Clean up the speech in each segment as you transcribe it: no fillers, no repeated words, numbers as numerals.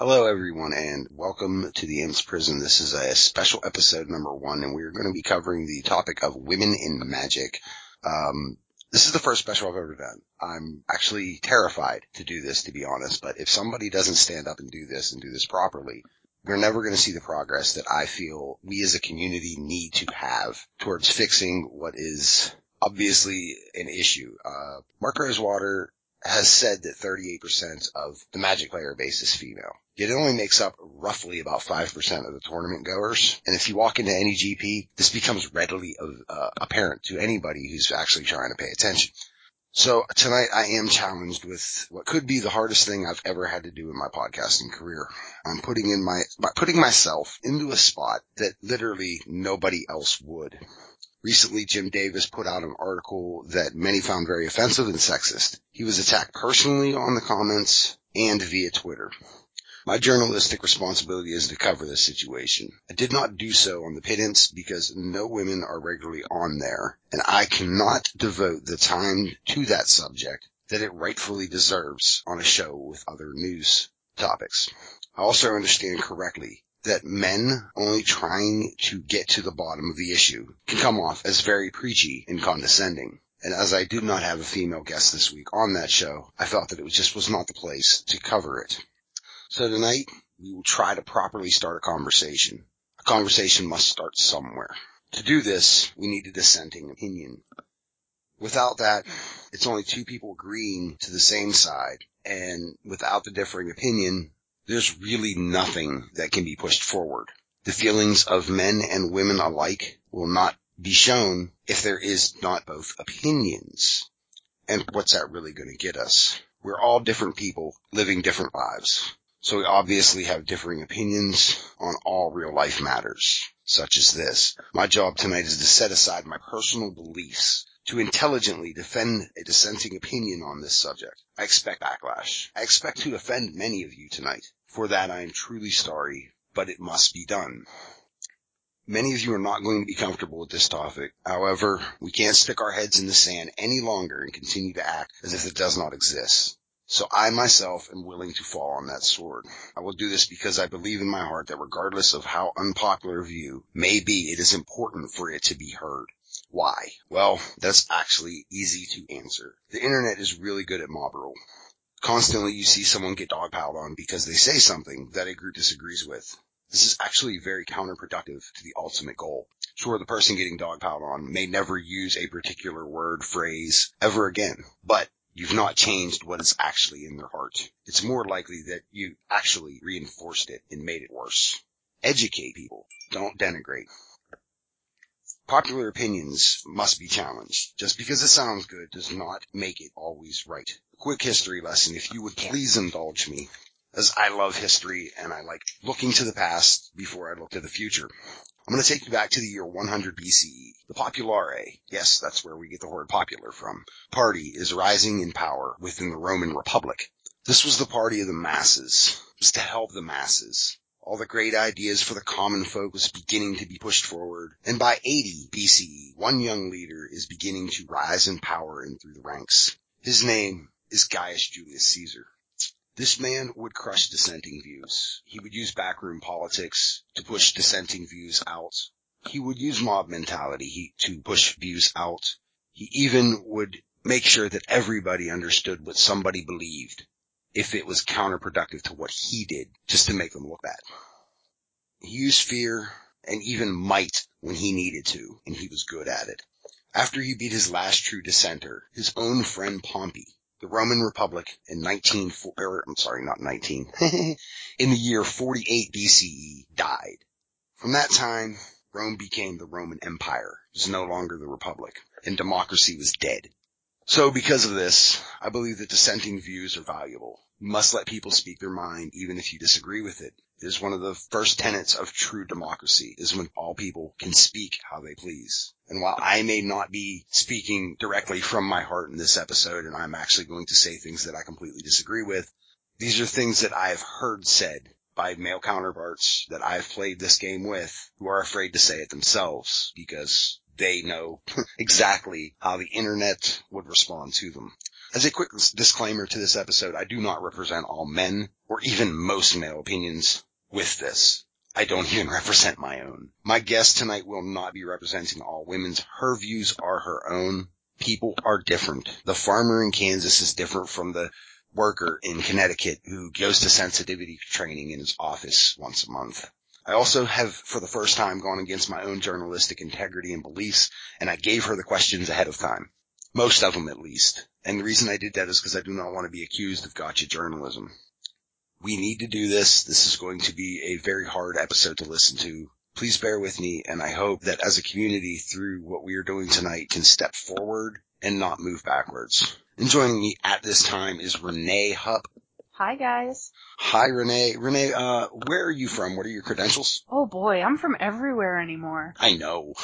Hello, everyone, and welcome to the Imps Prison. This is a special episode number 1, and we're going to be covering the topic of women in magic. This is the first special I've ever done. I'm actually terrified to do this, to be honest, but if somebody doesn't stand up and do this properly, we're never going to see the progress that I feel we as a community need to have towards fixing what is obviously an issue. Mark Rosewater has said that 38% of the Magic player base is female. Yet it only makes up roughly about 5% of the tournament goers. And if you walk into any GP, this becomes readily apparent to anybody who's actually trying to pay attention. So tonight I am challenged with what could be the hardest thing I've ever had to do in my podcasting career. I'm putting myself into a spot that literally nobody else would. Recently, Jim Davis put out an article that many found very offensive and sexist. He was attacked personally on the comments and via Twitter. My journalistic responsibility is to cover this situation. I did not do so on the pittance because no women are regularly on there, and I cannot devote the time to that subject that it rightfully deserves on a show with other news topics. I also understand correctly that men only trying to get to the bottom of the issue can come off as very preachy and condescending. And as I did not have a female guest this week on that show, I felt that it was not the place to cover it. So tonight, we will try to properly start a conversation. A conversation must start somewhere. To do this, we need a dissenting opinion. Without that, it's only two people agreeing to the same side, and without the differing opinion, there's really nothing that can be pushed forward. The feelings of men and women alike will not be shown if there is not both opinions. And what's that really going to get us? We're all different people living different lives. So we obviously have differing opinions on all real life matters, such as this. My job tonight is to set aside my personal beliefs to intelligently defend a dissenting opinion on this subject. I expect backlash. I expect to offend many of you tonight. For that, I am truly sorry, but it must be done. Many of you are not going to be comfortable with this topic. However, we can't stick our heads in the sand any longer and continue to act as if it does not exist. So I myself am willing to fall on that sword. I will do this because I believe in my heart that regardless of how unpopular a view may be, it is important for it to be heard. Why? Well, that's actually easy to answer. The internet is really good at mob rule. Constantly you see someone get dogpiled on because they say something that a group disagrees with. This is actually very counterproductive to the ultimate goal. Sure, the person getting dogpiled on may never use a particular word, phrase, ever again, but you've not changed what is actually in their heart. It's more likely that you actually reinforced it and made it worse. Educate people. Don't denigrate. Popular opinions must be challenged. Just because it sounds good does not make it always right. A quick history lesson, if you would please indulge me, as I love history and I like looking to the past before I look to the future. I'm going to take you back to the year 100 BCE. The Populare, yes, that's where we get the word popular from, party is rising in power within the Roman Republic. This was the party of the masses. It was to help the masses. All the great ideas for the common folk was beginning to be pushed forward. And by 80 BCE, one young leader is beginning to rise in power and through the ranks. His name is Gaius Julius Caesar. This man would crush dissenting views. He would use backroom politics to push dissenting views out. He would use mob mentality to push views out. He even would make sure that everybody understood what somebody believed if it was counterproductive to what he did, just to make them look bad. He used fear and even might when he needed to, and he was good at it. After he beat his last true dissenter, his own friend Pompey, the Roman Republic in in the year 48 BCE died. From that time, Rome became the Roman Empire. It was no longer the Republic, and democracy was dead. So because of this, I believe that dissenting views are valuable. You must let people speak their mind even if you disagree with it. It is one of the first tenets of true democracy, is when all people can speak how they please. And while I may not be speaking directly from my heart in this episode, and I'm actually going to say things that I completely disagree with, these are things that I have heard said by male counterparts that I've played this game with who are afraid to say it themselves because they know exactly how the internet would respond to them. As a quick disclaimer to this episode, I do not represent all men or even most male opinions with this. I don't even represent my own. My guest tonight will not be representing all women's. Her views are her own. People are different. The farmer in Kansas is different from the worker in Connecticut who goes to sensitivity training in his office once a month. I also have, for the first time, gone against my own journalistic integrity and beliefs, and I gave her the questions ahead of time. Most of them, at least. And the reason I did that is because I do not want to be accused of gotcha journalism. We need to do this. This is going to be a very hard episode to listen to. Please bear with me, and I hope that as a community, through what we are doing tonight, can step forward and not move backwards. And joining me at this time is Renee Hupp. Hi, guys. Hi, Renee. Renee, where are you from? What are your credentials? Oh, boy, I'm from everywhere anymore. I know.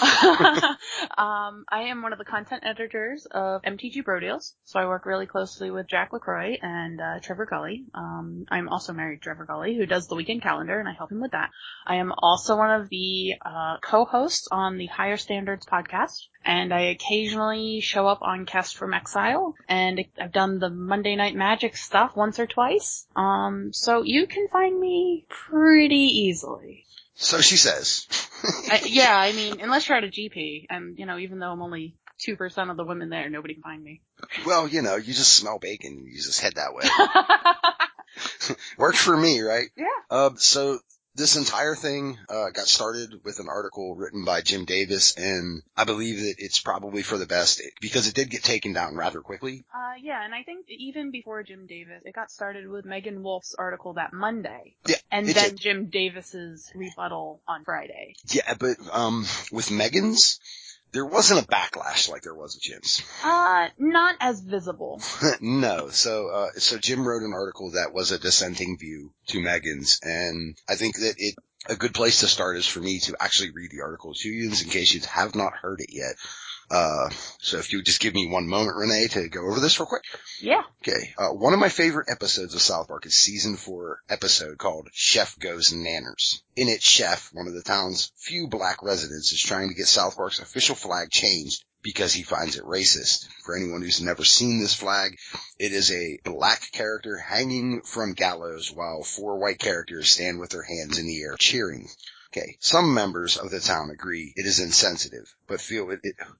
I am one of the content editors of MTG Brodeals, so I work really closely with Jack LaCroix and Trevor Gully. I'm also married to Trevor Gully, who does the weekend calendar, and I help him with that. I am also one of the co-hosts on the Higher Standards podcast, and I occasionally show up on Cast from Exile, and I've done the Monday Night Magic stuff once or twice. So you can find me pretty easily. So she says. I mean, unless you're at a GP, and, even though I'm only 2% of the women there, nobody can find me. Well, you just smell bacon. You just head that way. Worked for me, right? Yeah. So this entire thing got started with an article written by Jim Davis, and I believe that it's probably for the best because it did get taken down rather quickly. Yeah, and I think even before Jim Davis, it got started with Megan Wolf's article that Monday. Yeah. And then Jim Davis's rebuttal on Friday. Yeah, but with Megan's, there wasn't a backlash like there was with Jim's. Not as visible. No. So Jim wrote an article that was a dissenting view to Megan's, and I think that a good place to start is for me to actually read the article to you in case you have not heard it yet. So if you would just give me one moment, Renee, to go over this real quick. Yeah. Okay. One of my favorite episodes of South Park is season 4 episode called Chef Goes Nanners. In it, Chef, one of the town's few black residents, is trying to get South Park's official flag changed because he finds it racist. For anyone who's never seen this flag, it is a black character hanging from gallows while 4 white characters stand with their hands in the air cheering. Okay. Some members of the town agree it is insensitive, but feel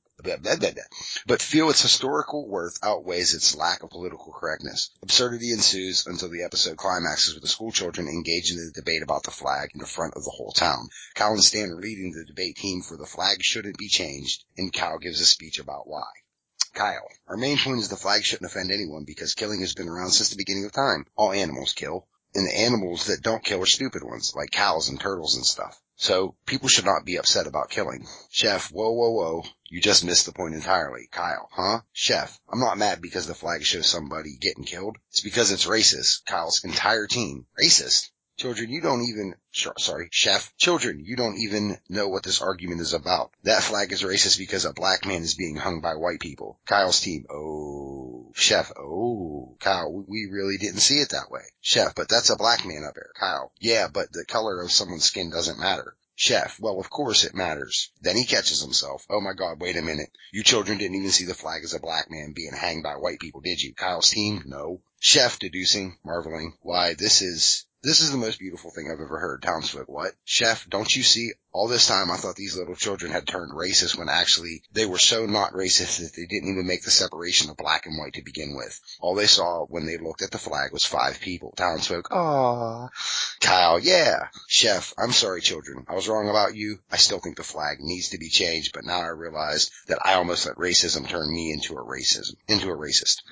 its historical worth outweighs its lack of political correctness. Absurdity ensues until the episode climaxes with the school children engaged in the debate about the flag in the front of the whole town. Cal and Stan are leading the debate team for the flag shouldn't be changed, and Cal gives a speech about why. Kyle, our main point is the flag shouldn't offend anyone because killing has been around since the beginning of time. All animals kill. And the animals that don't kill are stupid ones, like cows and turtles and stuff. So people should not be upset about killing. Chef, whoa. You just missed the point entirely. Kyle, huh? Chef, I'm not mad because the flag shows somebody getting killed. It's because it's racist. Kyle's entire team. Racist? Children, you don't even, Chef, children, you don't even know what this argument is about. That flag is racist because a black man is being hung by white people. Kyle's team, oh. Chef, oh. Kyle, we really didn't see it that way. Chef, but that's a black man up there. Kyle, yeah, but the color of someone's skin doesn't matter. Chef, well, of course it matters. Then he catches himself. Oh my God, wait a minute. You children didn't even see the flag as a black man being hanged by white people, did you? Kyle's team, no. Chef, deducing, marveling, why, this is the most beautiful thing I've ever heard. Townsfolk, what? Chef, don't you see? All this time I thought these little children had turned racist when actually they were so not racist that they didn't even make the separation of black and white to begin with. All they saw when they looked at the flag was 5 people. Townsfolk, aww. Kyle, yeah. Chef, I'm sorry children. I was wrong about you. I still think the flag needs to be changed, but now I realized that I almost let racism turn me into a racist.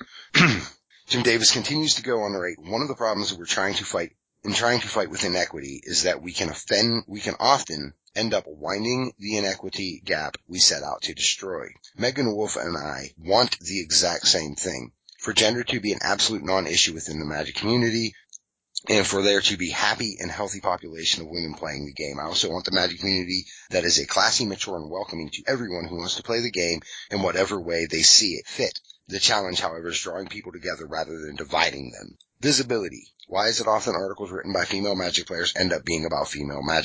Jim Davis continues to go on to write, one of the problems that we're trying to fight with inequity is that we can often end up winding the inequity gap we set out to destroy. Megan Wolf and I want the exact same thing. For gender to be an absolute non-issue within the Magic community, and for there to be happy and healthy population of women playing the game. I also want the Magic community that is a classy, mature, and welcoming to everyone who wants to play the game in whatever way they see it fit. The challenge, however, is drawing people together rather than dividing them. Visibility. Why is it often articles written by female Magic players end up being about female Magic?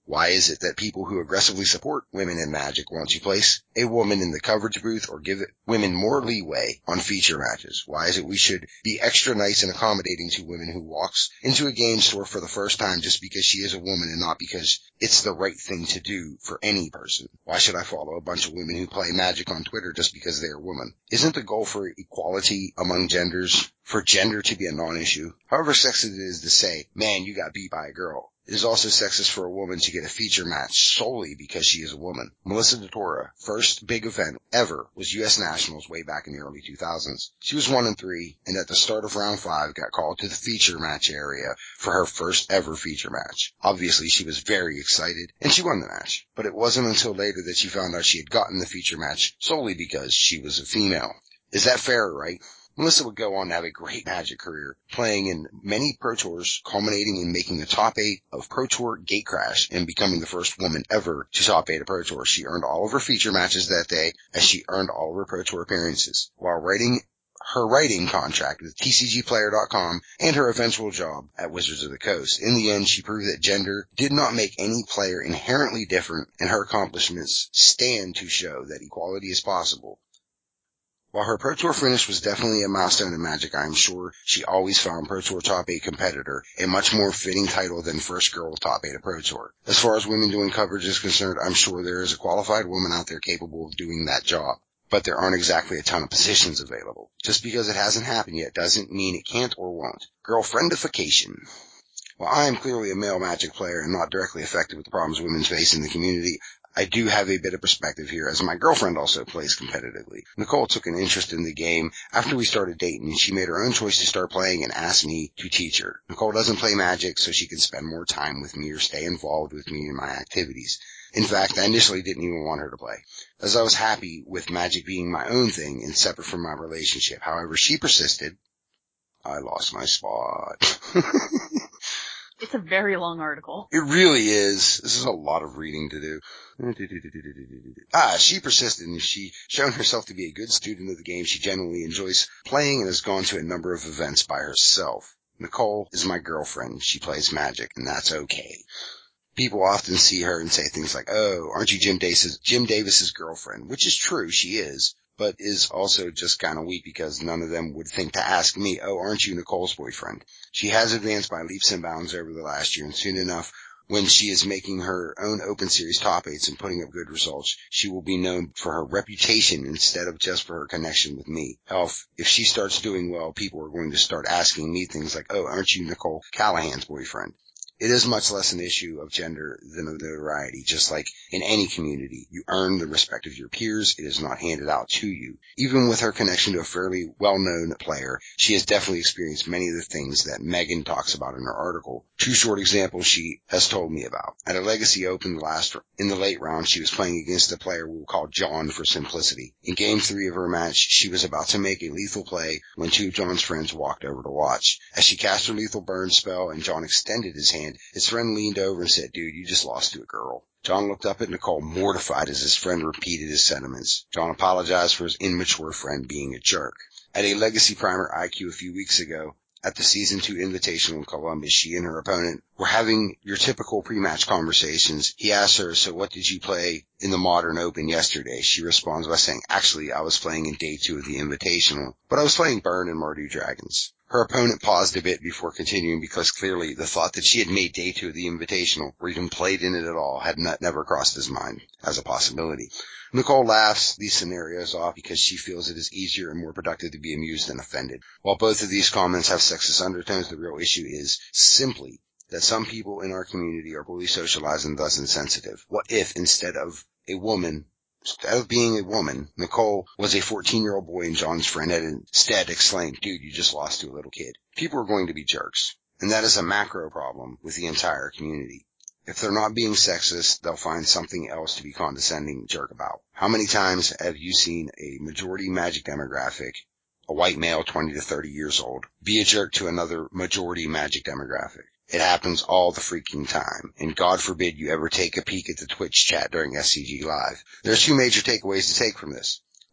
Why is it that people who aggressively support women in Magic want to place a woman in the coverage booth or give women more leeway on feature matches? Why is it we should be extra nice and accommodating to women who walks into a game store for the first time just because she is a woman and not because it's the right thing to do for any person? Why should I follow a bunch of women who play Magic on Twitter just because they are women? Isn't the goal for equality among genders for gender to be a non-issue? However sexist it is to say, man, you got beat by a girl, it is also sexist for a woman to get a feature match solely because she is a woman. Melissa DeTora, first big event ever was U.S. Nationals way back in the early 2000s. She was 1-3, and at the start of round 5 got called to the feature match area for her first ever feature match. Obviously, she was very excited, and she won the match. But it wasn't until later that she found out she had gotten the feature match solely because she was a female. Is that fair or right? Melissa would go on to have a great Magic career, playing in many Pro Tours, culminating in making the top 8 of Pro Tour Gatecrash and becoming the first woman ever to top 8 a Pro Tour. She earned all of her feature matches that day, as she earned all of her Pro Tour appearances. While writing her writing contract with TCGplayer.com and her eventual job at Wizards of the Coast. In the end, she proved that gender did not make any player inherently different, and her accomplishments stand to show that equality is possible. While her Pro Tour finish was definitely a milestone in Magic, I am sure she always found Pro Tour Top 8 competitor a much more fitting title than first girl Top 8 of Pro Tour. As far as women doing coverage is concerned, I'm sure there is a qualified woman out there capable of doing that job. But there aren't exactly a ton of positions available. Just because it hasn't happened yet doesn't mean it can't or won't. Girlfriendification. While I am clearly a male Magic player and not directly affected with the problems women face in the community, I do have a bit of perspective here, as my girlfriend also plays competitively. Nicole took an interest in the game after we started dating, and she made her own choice to start playing and asked me to teach her. Nicole doesn't play Magic, so she can spend more time with me or stay involved with me in my activities. In fact, I initially didn't even want her to play, as I was happy with Magic being my own thing and separate from my relationship. However, she persisted. I lost my spot. It's a very long article. It really is. This is a lot of reading to do. She persisted, and she shown herself to be a good student of the game. She genuinely enjoys playing and has gone to a number of events by herself. Nicole is my girlfriend. She plays Magic, and that's okay. People often see her and say things like, oh, aren't you Jim Davis's girlfriend? Which is true, she is, but is also just kind of weak because none of them would think to ask me, oh, aren't you Nicole's boyfriend? She has advanced by leaps and bounds over the last year, and soon enough, when she is making her own Open Series top 8s and putting up good results, she will be known for her reputation instead of just for her connection with me. Hell, if she starts doing well, people are going to start asking me things like, oh, aren't you Nicole Callahan's boyfriend? It is much less an issue of gender than of notoriety. Just like in any community, you earn the respect of your peers. It is not handed out to you. Even with her connection to a fairly well-known player, she has definitely experienced many of the things that Megan talks about in her article. 2 short examples she has told me about. At a Legacy Open in the late round, she was playing against a player we will call John for simplicity. In Game 3 of her match, she was about to make a lethal play when 2 of John's friends walked over to watch. As she cast her lethal burn spell and John extended his hand, his friend leaned over and said, dude, you just lost to a girl. John looked up at Nicole, mortified as his friend repeated his sentiments. John apologized for his immature friend being a jerk. At a Legacy Primer IQ a few weeks ago, at the Season 2 Invitational in Columbus, she and her opponent were having your typical pre-match conversations. He asked her, so what did you play in the Modern Open yesterday? She responds by saying, actually, I was playing in Day 2 of the Invitational, but I was playing Burn and Mardu Dragons. Her opponent paused a bit before continuing because clearly the thought that she had made Day 2 of the Invitational or even played in it at all had never crossed his mind as a possibility. Nicole laughs these scenarios off because she feels it is easier and more productive to be amused than offended. While both of these comments have sexist undertones, the real issue is simply that some people in our community are poorly socialized and thus insensitive. What if instead of being a woman, Nicole was a 14-year-old boy and John's friend had instead exclaimed, dude, you just lost to a little kid? People are going to be jerks. And that is a macro problem with the entire community. If they're not being sexist, they'll find something else to be condescending jerk about. How many times have you seen a majority Magic demographic, a white male 20 to 30 years old, be a jerk to another majority Magic demographic? It happens all the freaking time, and God forbid you ever take a peek at the Twitch chat during SCG Live. There are 2 major takeaways to take from this.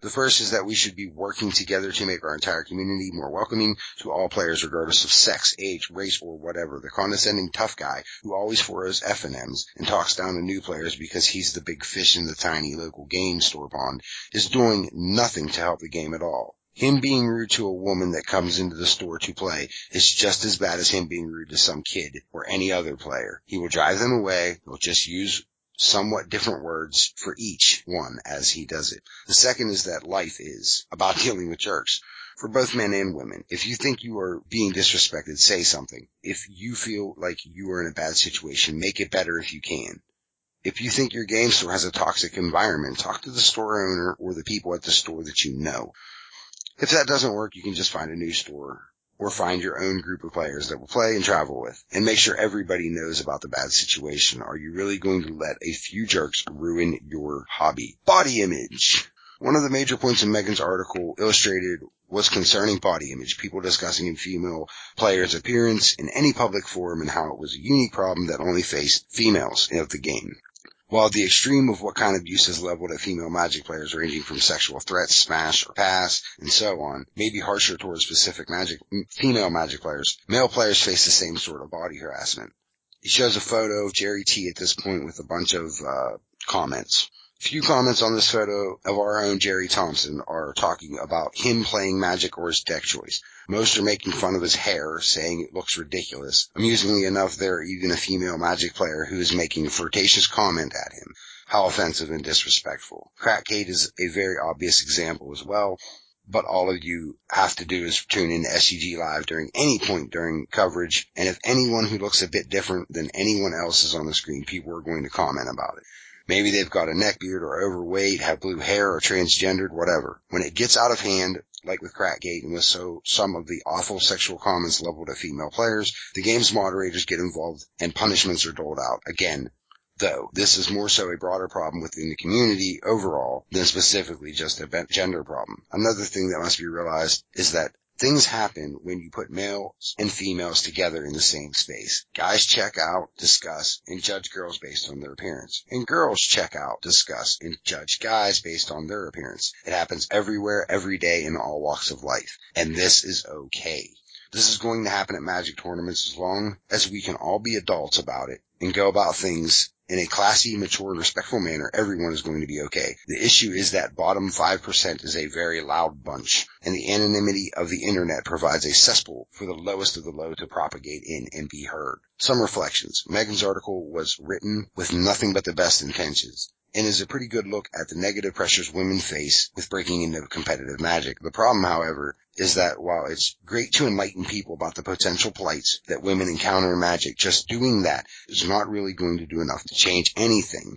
The first is that we should be working together to make our entire community more welcoming to all players regardless of sex, age, race, or whatever. The condescending tough guy who always throws F&Ms and talks down to new players because he's the big fish in the tiny local game store pond is doing nothing to help the game at all. Him being rude to a woman that comes into the store to play is just as bad as him being rude to some kid or any other player. He will drive them away. He'll just use somewhat different words for each one as he does it. The second is that life is about dealing with jerks. For both men and women, if you think you are being disrespected, say something. If you feel like you are in a bad situation, make it better if you can. If you think your game store has a toxic environment, talk to the store owner or the people at the store that you know. If that doesn't work, you can just find a new store or find your own group of players that will play and travel with, and make sure everybody knows about the bad situation. Are you really going to let a few jerks ruin your hobby? Body image. One of the major points in Megan's article illustrated was concerning body image, people discussing a female player's appearance in any public forum and how it was a unique problem that only faced females of the game. While the extreme of what kind of abuse is leveled at female Magic players, ranging from sexual threats, smash, or pass, and so on, may be harsher towards specific female Magic players, male players face the same sort of body harassment. He shows a photo of Jerry T at this point with a bunch of comments. Few comments on this photo of our own Jerry Thompson are talking about him playing Magic or his deck choice. Most are making fun of his hair, saying it looks ridiculous. Amusingly enough, there are even a female Magic player who is making a flirtatious comment at him. How offensive and disrespectful. Crackgate is a very obvious example as well, but all of you have to do is tune in to SCG Live during any point during coverage, and if anyone who looks a bit different than anyone else is on the screen, people are going to comment about it. Maybe they've got a neckbeard or overweight, have blue hair or transgendered, whatever. When it gets out of hand, like with Crackgate and with some of the awful sexual comments leveled at female players, the game's moderators get involved and punishments are doled out. Again, though, this is more so a broader problem within the community overall than specifically just a gender problem. Another thing that must be realized is that things happen when you put males and females together in the same space. Guys check out, discuss, and judge girls based on their appearance. And girls check out, discuss, and judge guys based on their appearance. It happens everywhere, every day, in all walks of life. And this is okay. This is going to happen at Magic tournaments as long as we can all be adults about it and go about things in a classy, mature, and respectful manner. Everyone is going to be okay. The issue is that bottom 5% is a very loud bunch, and the anonymity of the internet provides a cesspool for the lowest of the low to propagate in and be heard. Some reflections. Megan's article was written with nothing but the best intentions, and is a pretty good look at the negative pressures women face with breaking into competitive Magic. The problem, however, is that while it's great to enlighten people about the potential plights that women encounter in Magic, just doing that is not really going to do enough to change anything.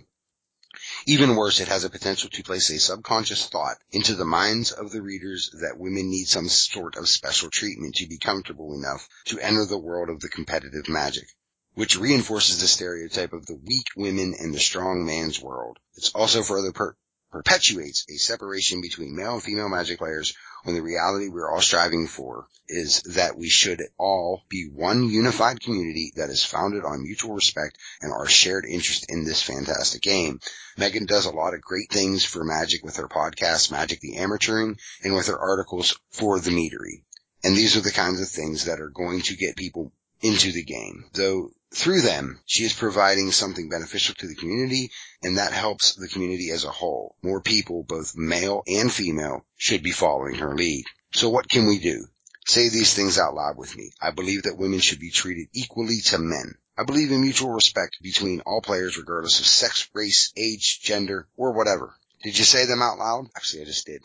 Even worse, it has a potential to place a subconscious thought into the minds of the readers that women need some sort of special treatment to be comfortable enough to enter the world of the competitive Magic, which reinforces the stereotype of the weak women and the strong man's world. It's also further perpetuates a separation between male and female Magic players, when the reality we're all striving for is that we should all be one unified community that is founded on mutual respect and our shared interest in this fantastic game. Megan does a lot of great things for Magic with her podcast, Magic the Amateuring, and with her articles for The Meadery. And these are the kinds of things that are going to get people into the game. Though through them, she is providing something beneficial to the community, and that helps the community as a whole. More people, both male and female, should be following her lead. So what can we do? Say these things out loud with me. I believe that women should be treated equally to men. I believe in mutual respect between all players regardless of sex, race, age, gender, or whatever. Did you say them out loud? Actually, I just did.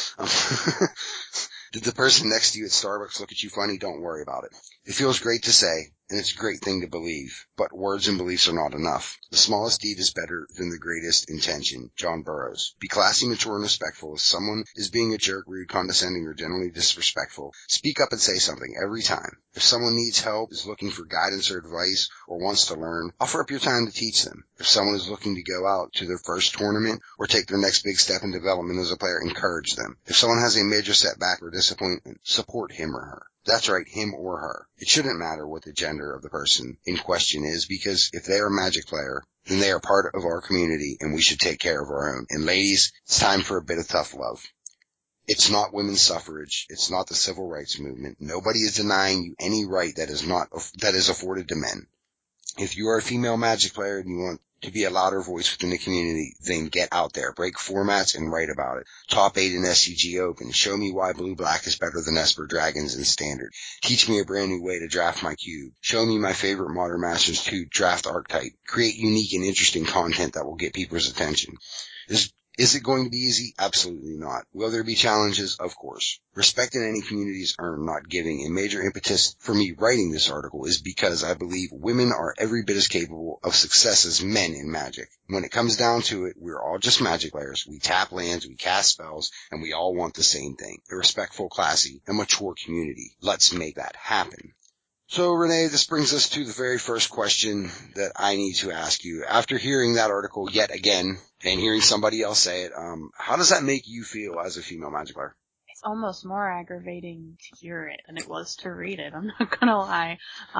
Did the person next to you at Starbucks look at you funny? Don't worry about it. It feels great to say, and it's a great thing to believe, but words and beliefs are not enough. The smallest deed is better than the greatest intention. John Burroughs. Be classy, mature, and respectful. If someone is being a jerk, rude, condescending, or generally disrespectful, speak up and say something every time. If someone needs help, is looking for guidance or advice, or wants to learn, offer up your time to teach them. If someone is looking to go out to their first tournament or take their next big step in development as a player, encourage them. If someone has a major setback or disappointment, support him or her. That's right, him or her. It shouldn't matter what the gender of the person in question is, because if they are a Magic player, then they are part of our community, and we should take care of our own. And ladies, it's time for a bit of tough love. It's not women's suffrage. It's not the civil rights movement. Nobody is denying you any right that is afforded to men. If you are a female Magic player and you want to be a louder voice within the community, then get out there, break formats and write about it. Top 8 in SCG Open. Show me why Blue-Black is better than Esper Dragons in Standard. Teach me a brand new way to draft my cube. Show me my favorite Modern Masters 2 draft archetype. Create unique and interesting content that will get people's attention. Is it going to be easy? Absolutely not. Will there be challenges? Of course. Respect in any community is earned, not giving. A major impetus for me writing this article is because I believe women are every bit as capable of success as men in Magic. When it comes down to it, we're all just Magic players. We tap lands, we cast spells, and we all want the same thing. A respectful, classy, and mature community. Let's make that happen. So, Renee, this brings us to the very first question that I need to ask you. After hearing that article yet again and hearing somebody else say it, how does that make you feel as a female Magic player? It's almost more aggravating to hear it than it was to read it. I'm not gonna lie.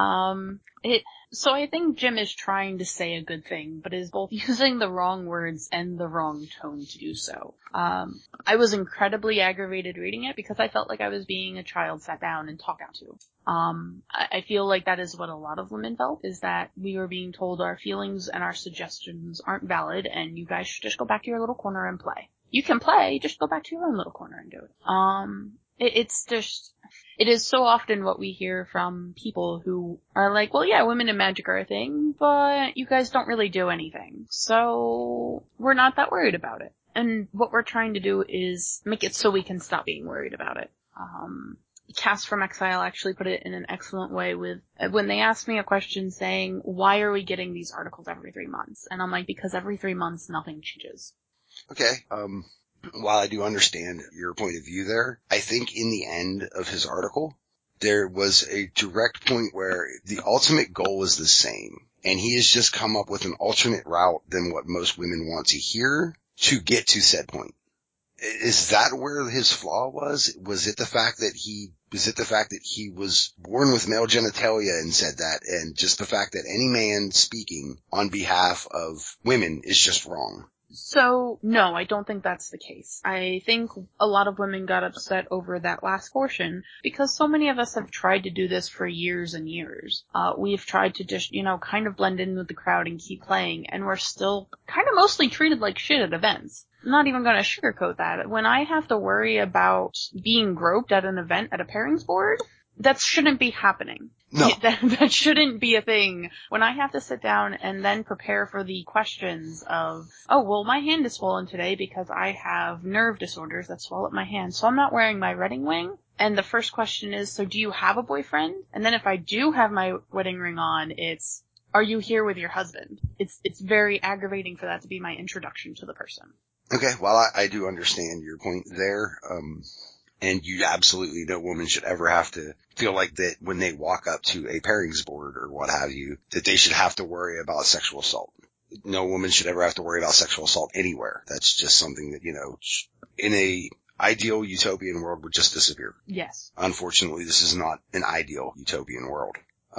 So I think Jim is trying to say a good thing, but is both using the wrong words and the wrong tone to do so. I was incredibly aggravated reading it because I felt like I was being a child sat down and talked to. I feel like that is what a lot of women felt, is that we were being told our feelings and our suggestions aren't valid and you guys should just go back to your little corner and play. You can play, just go back to your own little corner and do it. It is so often what we hear from people who are like, well, yeah, women in Magic are a thing, but you guys don't really do anything. So we're not that worried about it. And what we're trying to do is make it so we can stop being worried about it. Cast from Exile actually put it in an excellent way with, when they asked me a question saying, why are we getting these articles every 3 months? And I'm like, because every 3 months nothing changes. Okay. While I do understand your point of view there, I think in the end of his article, there was a direct point where the ultimate goal is the same. And he has just come up with an alternate route than what most women want to hear to get to said point. Is that where his flaw was? Was it the fact that he was born with male genitalia and said that, and just the fact that any man speaking on behalf of women is just wrong? So, no, I don't think that's the case. I think a lot of women got upset over that last portion because so many of us have tried to do this for years and years. We've tried to just, kind of blend in with the crowd and keep playing, and we're still kind of mostly treated like shit at events. I'm not even going to sugarcoat that. When I have to worry about being groped at an event at a pairings board, that shouldn't be happening. No. That shouldn't be a thing. When I have to sit down and then prepare for the questions of, oh, well, my hand is swollen today because I have nerve disorders that swell up my hand, so I'm not wearing my wedding ring. And the first question is, so do you have a boyfriend? And then if I do have my wedding ring on, it's, are you here with your husband? It's very aggravating for that to be my introduction to the person. Okay, well, I do understand your point there. And you absolutely, no woman should ever have to feel like that when they walk up to a pairings board or what have you, that they should have to worry about sexual assault. No woman should ever have to worry about sexual assault anywhere. That's just something that, in a ideal utopian world would just disappear. Yes. Unfortunately, this is not an ideal utopian world.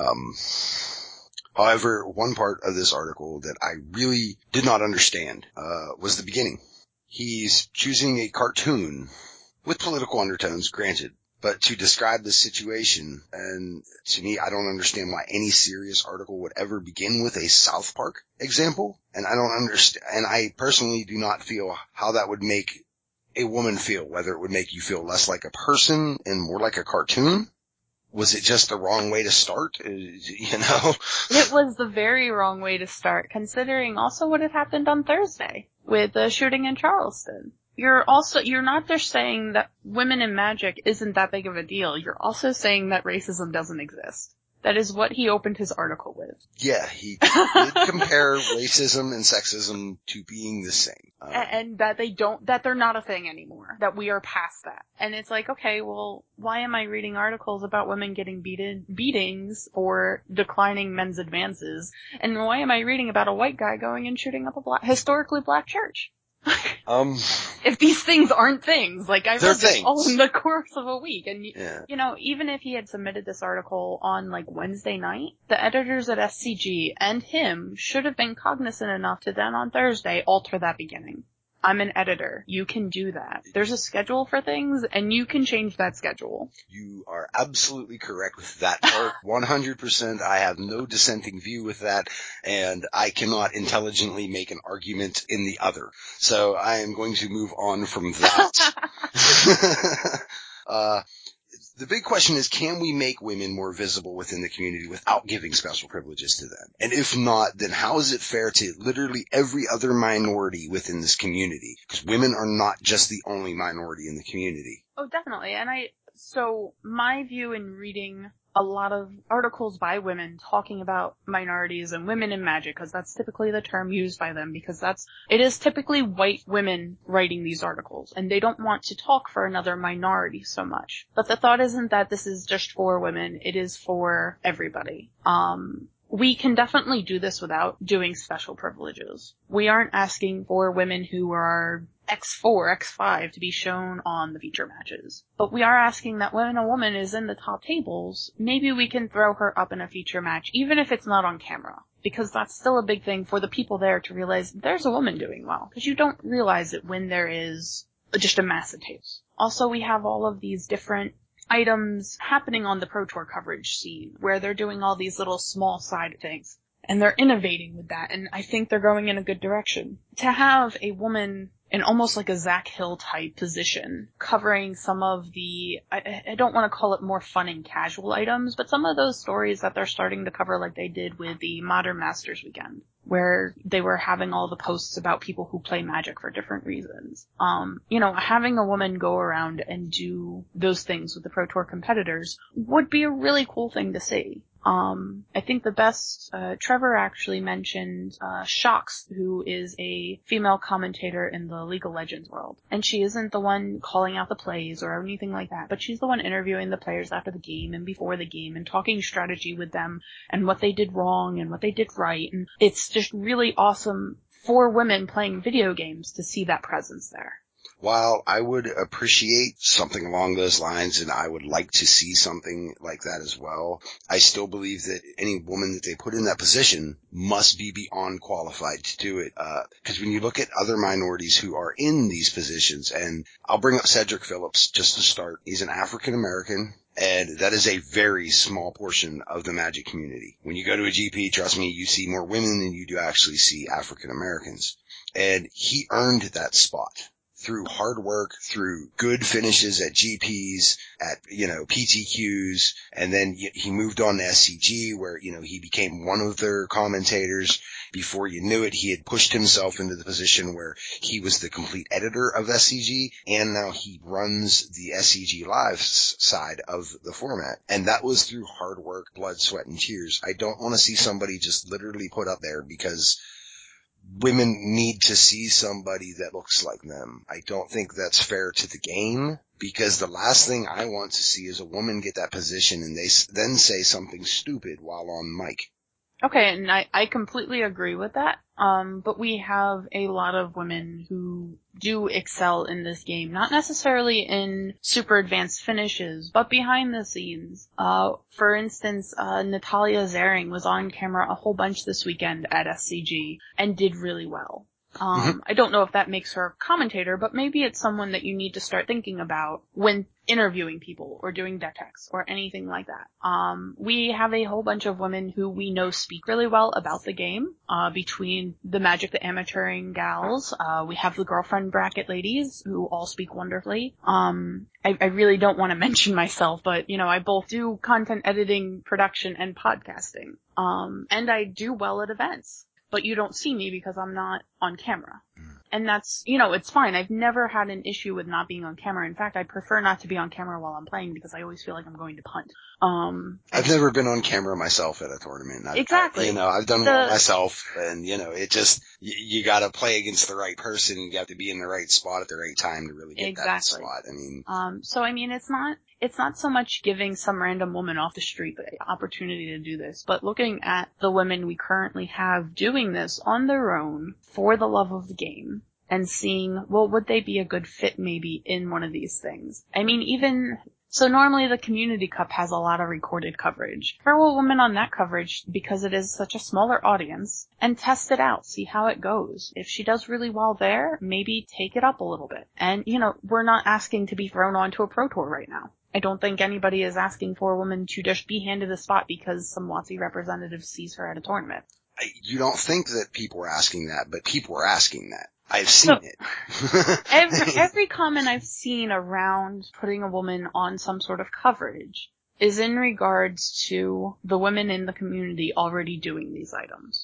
However, one part of this article that I really did not understand, was the beginning. He's choosing a cartoon with political undertones, granted, but to describe the situation, and to me, I don't understand why any serious article would ever begin with a South Park example, and I don't understand, and I personally do not feel how that would make a woman feel, whether it would make you feel less like a person and more like a cartoon. Was it just the wrong way to start? It was the very wrong way to start, considering also what had happened on Thursday with the shooting in Charleston. You're not just saying that women in Magic isn't that big of a deal. You're also saying that racism doesn't exist. That is what he opened his article with. Yeah, he did compare racism and sexism to being the same. And that they're not a thing anymore. That we are past that. And it's like, okay, well, why am I reading articles about women getting beatings for declining men's advances? And why am I reading about a white guy going and shooting up a historically black church? If these things aren't things, like I read this all in the course of a week, and even if he had submitted this article on like Wednesday night, the editors at SCG and him should have been cognizant enough to then on Thursday alter that beginning. I'm an editor. You can do that. There's a schedule for things, and you can change that schedule. You are absolutely correct with that part. 100%. I have no dissenting view with that, and I cannot intelligently make an argument in the other. So I am going to move on from that. The big question is, can we make women more visible within the community without giving special privileges to them? And if not, then how is it fair to literally every other minority within this community? Because women are not just the only minority in the community. Oh, definitely. And so my view in reading a lot of articles by women talking about minorities and women in magic, because that's typically the term used by them, because it is typically white women writing these articles, and they don't want to talk for another minority so much. But the thought isn't that this is just for women, it is for everybody. We can definitely do this without doing special privileges. We aren't asking for women who are X4, X5 to be shown on the feature matches. But we are asking that when a woman is in the top tables, maybe we can throw her up in a feature match, even if it's not on camera. Because that's still a big thing for the people there to realize there's a woman doing well. Because you don't realize it when there is just a mass of tables. Also, we have all of these different items happening on the Pro Tour coverage scene, where they're doing all these little small side things. And they're innovating with that, and I think they're going in a good direction. To have a woman in almost like a Zach Hill type position, covering some of the, I don't want to call it more fun and casual items, but some of those stories that they're starting to cover like they did with the Modern Masters weekend, where they were having all the posts about people who play Magic for different reasons. Having a woman go around and do those things with the Pro Tour competitors would be a really cool thing to see. I think the best, Trevor actually mentioned, Shox, who is a female commentator in the League of Legends world. And she isn't the one calling out the plays or anything like that, but she's the one interviewing the players after the game and before the game and talking strategy with them and what they did wrong and what they did right. And it's just really awesome for women playing video games to see that presence there. While I would appreciate something along those lines, and I would like to see something like that as well, I still believe that any woman that they put in that position must be beyond qualified to do it. Because when you look at other minorities who are in these positions, and I'll bring up Cedric Phillips just to start. He's an African American. And that is a very small portion of the Magic community. When you go to a GP, trust me, you see more women than you do actually see African Americans. And he earned that spot through hard work, through good finishes at GPs, at, PTQs, and then he moved on to SCG where, he became one of their commentators. Before you knew it, he had pushed himself into the position where he was the complete editor of SCG, and now he runs the SCG Live side of the format. And that was through hard work, blood, sweat, and tears. I don't want to see somebody just literally put up there because women need to see somebody that looks like them. I don't think that's fair to the game, because the last thing I want to see is a woman get that position and they then say something stupid while on mic. Okay, and I completely agree with that. But we have a lot of women who do excel in this game, not necessarily in super advanced finishes, but behind the scenes. For instance, Natalia Zering was on camera a whole bunch this weekend at SCG and did really well. I don't know if that makes her a commentator, but maybe it's someone that you need to start thinking about when interviewing people or doing deck techs or anything like that. We have a whole bunch of women who we know speak really well about the game, between the Magic the Amateuring gals. We have the girlfriend bracket ladies who all speak wonderfully. I really don't want to mention myself, but, I both do content editing, production, and podcasting. And I do well at events. But you don't see me because I'm not on camera. And that's, it's fine. I've never had an issue with not being on camera. In fact, I prefer not to be on camera while I'm playing because I always feel like I'm going to punt. I've never been on camera myself at a tournament. Exactly. I've done well myself, and, it just, you gotta play against the right person. You have to be in the right spot at the right time to really get that spot. It's not so much giving some random woman off the street the opportunity to do this, but looking at the women we currently have doing this on their own for the love of the game and seeing, well, would they be a good fit maybe in one of these things? I mean, even So normally the Community Cup has a lot of recorded coverage. Throw a woman on that coverage because it is such a smaller audience and test it out. See how it goes. If she does really well there, maybe take it up a little bit. And, we're not asking to be thrown onto a Pro Tour right now. I don't think anybody is asking for a woman to just be handed a spot because some WotC representative sees her at a tournament. You don't think that people are asking that, but people are asking that. I've seen it. every comment I've seen around putting a woman on some sort of coverage is in regards to the women in the community already doing these items.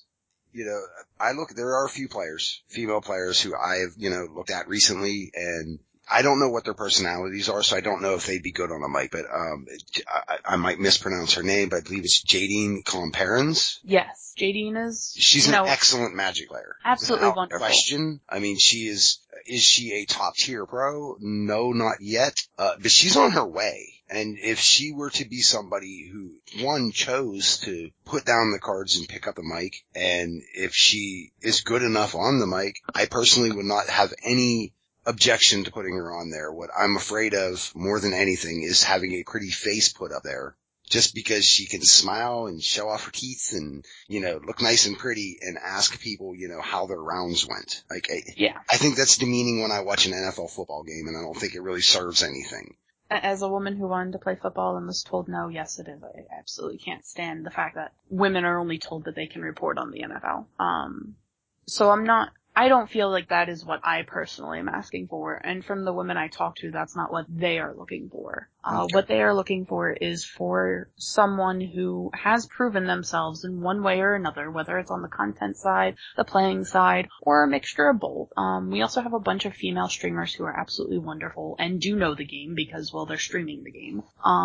There are a few players, female players who I've, looked at recently, and I don't know what their personalities are, so I don't know if they'd be good on a mic, but I might mispronounce her name, but I believe it's Jadine Colomperens. Yes. Jadine is... She's an excellent Magic player. Absolutely wonderful. Question. I mean, is she a top tier pro? No, not yet. But she's on her way. And if she were to be somebody who, one, chose to put down the cards and pick up the mic, and if she is good enough on the mic, I personally would not have any objection to putting her on there. What I'm afraid of more than anything is having a pretty face put up there. Just because she can smile and show off her teeth and, look nice and pretty and ask people, how their rounds went. I think that's demeaning when I watch an NFL football game, and I don't think it really serves anything. As a woman who wanted to play football and was told no, yes it is. I absolutely can't stand the fact that women are only told that they can report on the NFL. So I don't feel like that is what I personally am asking for, and from the women I talk to, that's not what they are looking for. What they are looking for is for someone who has proven themselves in one way or another, whether it's on the content side, the playing side, or a mixture of both. We also have a bunch of female streamers who are absolutely wonderful and do know the game because, well, they're streaming the game,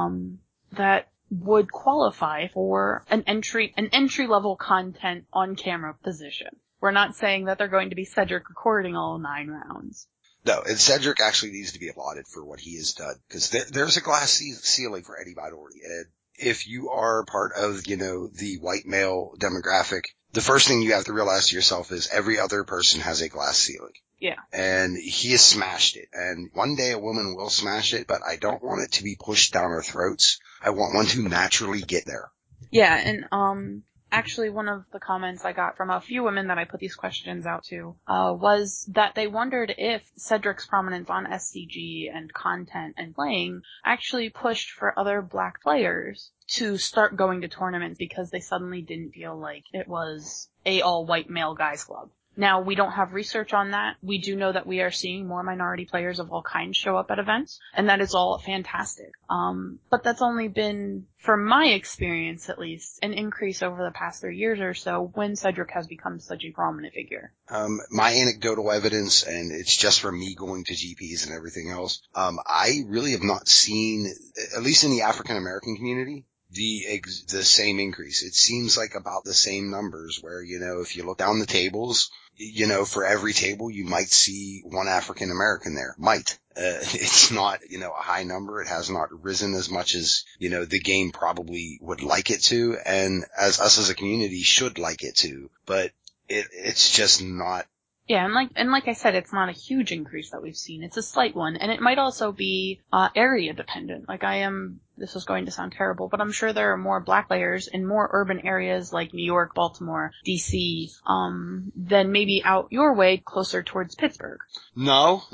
that would qualify for an entry-level content on-camera position. We're not saying that they're going to be Cedric recording all 9 rounds. No, and Cedric actually needs to be applauded for what he has done, because there's a glass ceiling for anybody. And if you are part of, the white male demographic, the first thing you have to realize to yourself is every other person has a glass ceiling. Yeah. And he has smashed it. And one day a woman will smash it, but I don't want it to be pushed down our throats. I want one to naturally get there. Yeah, and actually, one of the comments I got from a few women that I put these questions out to was that they wondered if Cedric's prominence on SCG and content and playing actually pushed for other black players to start going to tournaments because they suddenly didn't feel like it was a all-white male guys club. Now, we don't have research on that. We do know that we are seeing more minority players of all kinds show up at events, and that is all fantastic. But that's only been, from my experience at least, an increase over the past 3 years or so when Cedric has become such a prominent figure. My anecdotal evidence, and it's just from me going to GPs and everything else, I really have not seen, at least in the African American community, the same increase. It seems like about the same numbers where, if you look down the tables, for every table you might see one African American there. Might. It's not, a high number. It has not risen as much as, the game probably would like it to, and as us as a community should like it to, but it's just not. Yeah, and like I said, it's not a huge increase that we've seen. It's a slight one, and it might also be area dependent. This is going to sound terrible, but I'm sure there are more black players in more urban areas like New York, Baltimore, DC, than maybe out your way closer towards Pittsburgh. No.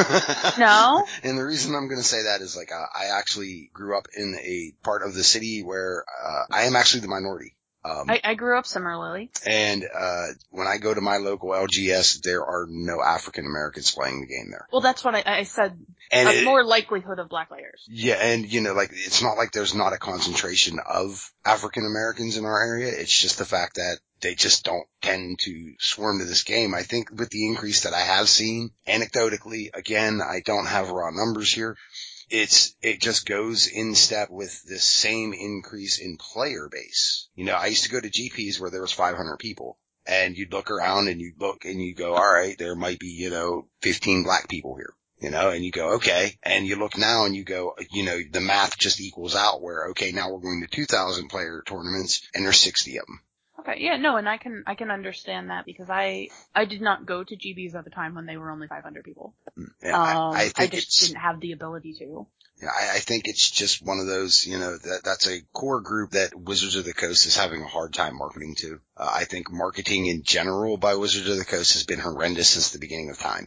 No? And the reason I'm going to say that is I actually grew up in a part of the city where I am actually the minority. I grew up similarly. And when I go to my local LGS, there are no African Americans playing the game there. Well, that's what I said. And more likelihood of black players. Yeah, and it's not like there's not a concentration of African Americans in our area. It's just the fact that they just don't tend to swarm to this game. I think with the increase that I have seen, anecdotally, again, I don't have raw numbers here. It just goes in step with this same increase in player base. I used to go to GPs where there was 500 people, and you'd look around and you'd look and you go, all right, there might be, 15 black people here, and you go, okay. And you look now and you go, the math just equals out where, okay, now we're going to 2,000 player tournaments and there's 60 of them. Okay, yeah, no, and I can understand that because I did not go to GBs at the time when they were only 500 people. Yeah, I think I just didn't have the ability to. Yeah, I think it's just one of those, that's a core group that Wizards of the Coast is having a hard time marketing to. I think marketing in general by Wizards of the Coast has been horrendous since the beginning of time.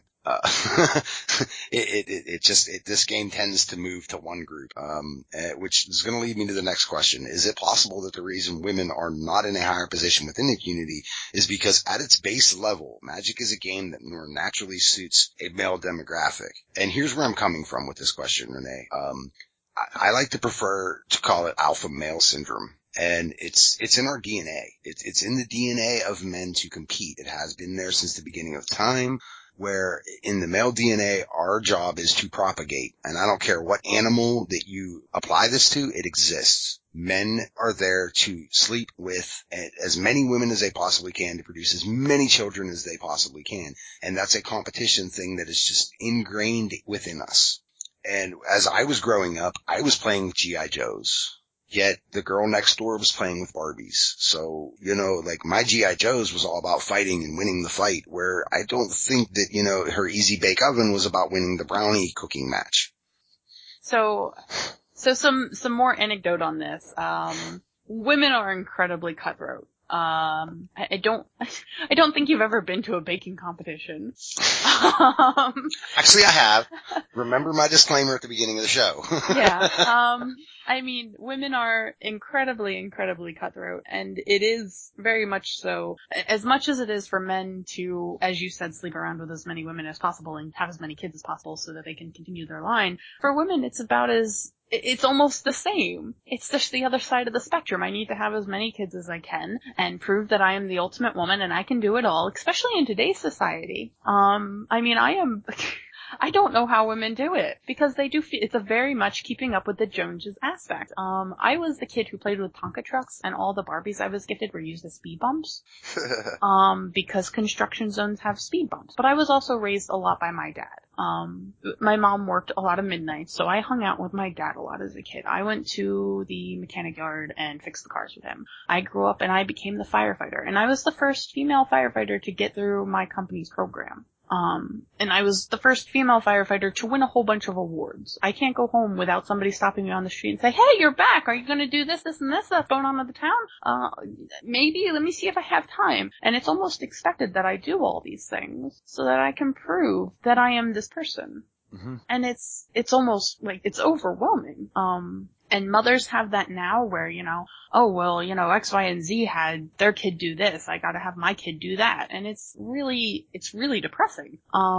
This game tends to move to one group, which is going to lead me to the next question. Is it possible that the reason women are not in a higher position within the community is because at its base level, Magic is a game that more naturally suits a male demographic? And here's where I'm coming from with this question, Renee. I like to prefer to call it alpha male syndrome. And it's in our DNA. It's in the DNA of men to compete. It has been there since the beginning of time, where in the male DNA, our job is to propagate. And I don't care what animal that you apply this to, it exists. Men are there to sleep with as many women as they possibly can to produce as many children as they possibly can. And that's a competition thing that is just ingrained within us. And as I was growing up, I was playing with G.I. Joes. Yet the girl next door was playing with Barbies. So, like my G.I. Joes was all about fighting and winning the fight, where I don't think that, her Easy Bake Oven was about winning the brownie cooking match. So some more anecdote on this. Women are incredibly cutthroat. I don't think you've ever been to a baking competition. Actually, I have. Remember my disclaimer at the beginning of the show. Yeah. I mean, women are incredibly, incredibly cutthroat, and it is very much so. As much as it is for men to, as you said, sleep around with as many women as possible and have as many kids as possible so that they can continue their line, for women it's almost the same. It's just the other side of the spectrum. I need to have as many kids as I can and prove that I am the ultimate woman and I can do it all, especially in today's society. I don't know how women do it, because they do it's a very much keeping up with the Joneses aspect. I was the kid who played with Tonka trucks, and all the Barbies I was gifted were used as speed bumps. Because construction zones have speed bumps. But I was also raised a lot by my dad. My mom worked a lot of midnights, so I hung out with my dad a lot as a kid. I went to the mechanic yard and fixed the cars with him. I grew up and I became the firefighter, and I was the first female firefighter to get through my company's program. And I was the first female firefighter to win a whole bunch of awards. I can't go home without somebody stopping me on the street and say, "Hey, you're back. Are you going to do this, and this stuff going on in the town? Maybe. Let me see if I have time." And it's almost expected that I do all these things so that I can prove that I am this person. Mm-hmm. And it's almost like it's overwhelming. And mothers have that now where, oh, well, X, Y, and Z had their kid do this. I gotta have my kid do that. And it's really depressing.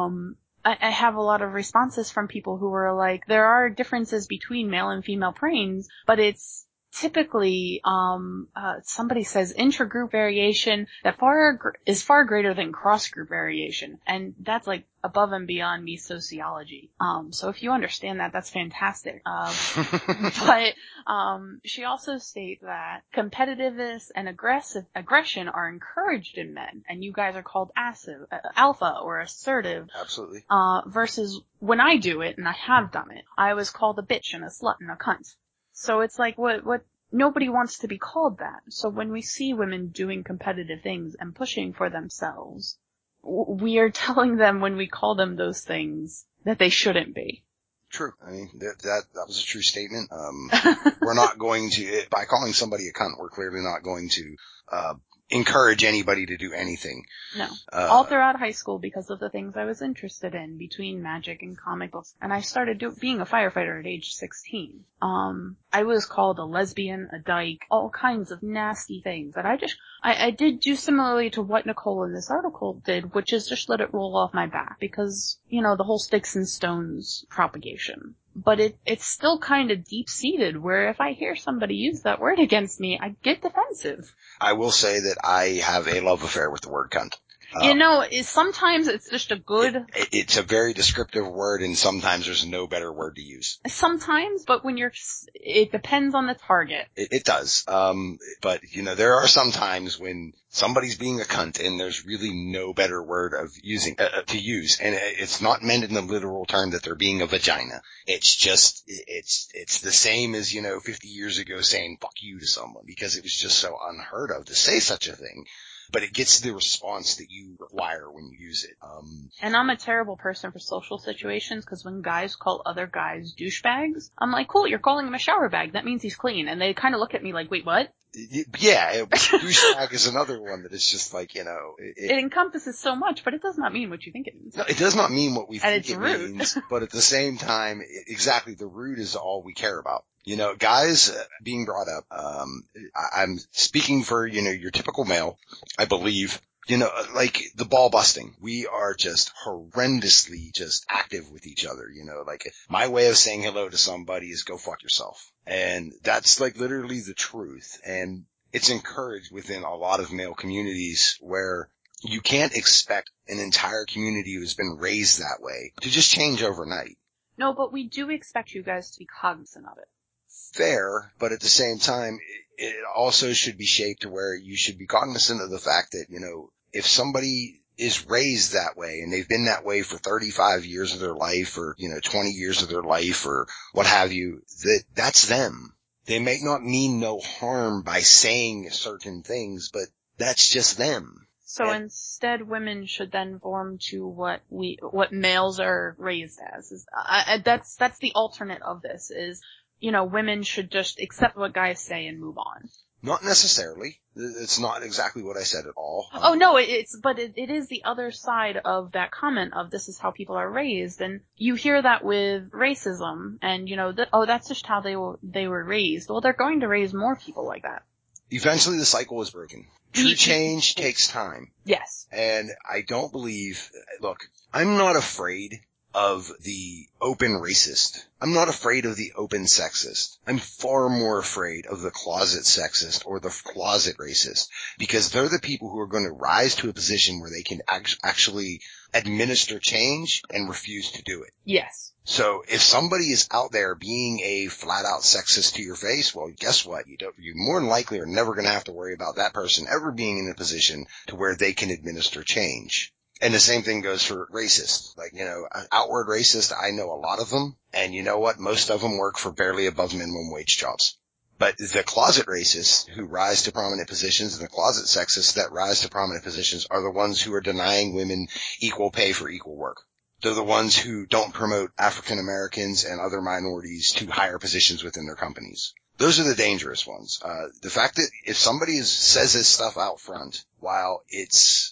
I have a lot of responses from people who are like, there are differences between male and female brains, but it's typically, somebody says intragroup variation that is far greater than cross-group variation. And that's like above and beyond me sociology. So if you understand that, that's fantastic. But she also states that competitiveness and aggression are encouraged in men, and you guys are called alpha or assertive. Absolutely. Versus when I do it, and I have done it, I was called a bitch and a slut and a cunt. So it's like what nobody wants to be called that. So when we see women doing competitive things and pushing for themselves, we are telling them when we call them those things that they shouldn't be. True. I mean, that was a true statement. We're not going to, by calling somebody a cunt, we're clearly not going to, encourage anybody to do anything. No. All throughout high school, because of the things I was interested in between Magic and comic books. And I started being a firefighter at age 16. I was called a lesbian, a dyke, all kinds of nasty things that I did do similarly to what Nicole in this article did, which is just let it roll off my back because, the whole sticks and stones propagation. But it's still kind of deep-seated where if I hear somebody use that word against me, I get defensive. I will say that I have a love affair with the word cunt. Sometimes it's just a good... It's a very descriptive word, and sometimes there's no better word to use. Sometimes, but it depends on the target. It does. But, there are some times when somebody's being a cunt, and there's really no better word of to use. And it's not meant in the literal term that they're being a vagina. It's just, it's the same as, 50 years ago saying fuck you to someone, because it was just so unheard of to say such a thing. but it gets the response that you require when you use it. And I'm a terrible person for social situations, because when guys call other guys douchebags, I'm like, cool, you're calling him a shower bag. That means he's clean. And they kind of look at me like, wait, what? Yeah, douchebag is another one that is just like, it encompasses so much, but it does not mean what you think it means. No, it does not mean what we think it rude. means, but at the same time, exactly, the rude is all we care about. Guys being brought up, I'm speaking for, your typical male, I believe. Like the ball busting. We are just horrendously just active with each other. Like my way of saying hello to somebody is go fuck yourself. And that's like literally the truth. And it's encouraged within a lot of male communities where you can't expect an entire community who's been raised that way to just change overnight. No, but we do expect you guys to be cognizant of it. Fair, but at the same time, it also should be shaped to where you should be cognizant of the fact that, if somebody is raised that way and they've been that way for 35 years of their life or, 20 years of their life or what have you, that's them. They may not mean no harm by saying certain things, but that's just them. So instead, women should then form to what males are raised as. That's the alternate of this is, women should just accept what guys say and move on. Not necessarily. It's not exactly what I said at all. Oh no, it is the other side of that comment of this is how people are raised, and you hear that with racism, and that's just how they were raised. Well, they're going to raise more people like that. Eventually the cycle is broken. True change takes time. Yes. And I don't believe, look, I'm not afraid of the open racist. I'm not afraid of the open sexist. I'm far more afraid of the closet sexist or the closet racist, because they're the people who are going to rise to a position where they can actually administer change and refuse to do it. Yes. So if somebody is out there being a flat out sexist to your face, well, guess what? You more than likely are never going to have to worry about that person ever being in a position to where they can administer change. And the same thing goes for racists. Like, outward racist, I know a lot of them. And you know what? Most of them work for barely above minimum wage jobs. But the closet racists who rise to prominent positions and the closet sexists that rise to prominent positions are the ones who are denying women equal pay for equal work. They're the ones who don't promote African Americans and other minorities to higher positions within their companies. Those are the dangerous ones. The fact that if somebody says this stuff out front, while it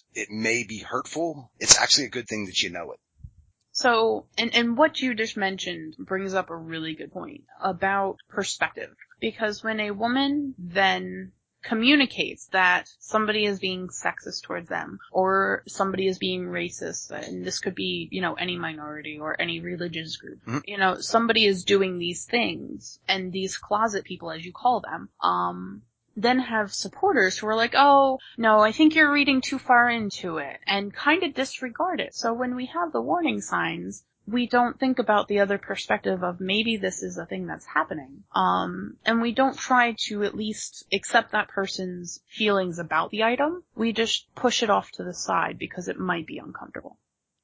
may be hurtful, it's actually a good thing that you know it. So, and what you just mentioned brings up a really good point about perspective. Because when a woman then communicates that somebody is being sexist towards them, or somebody is being racist, and this could be, any minority or any religious group, somebody is doing these things, and these closet people, as you call them, then have supporters who are like, oh, no, I think you're reading too far into it, and kind of disregard it. So when we have the warning signs, we don't think about the other perspective of maybe this is a thing that's happening. And we don't try to at least accept that person's feelings about the item. We just push it off to the side because it might be uncomfortable.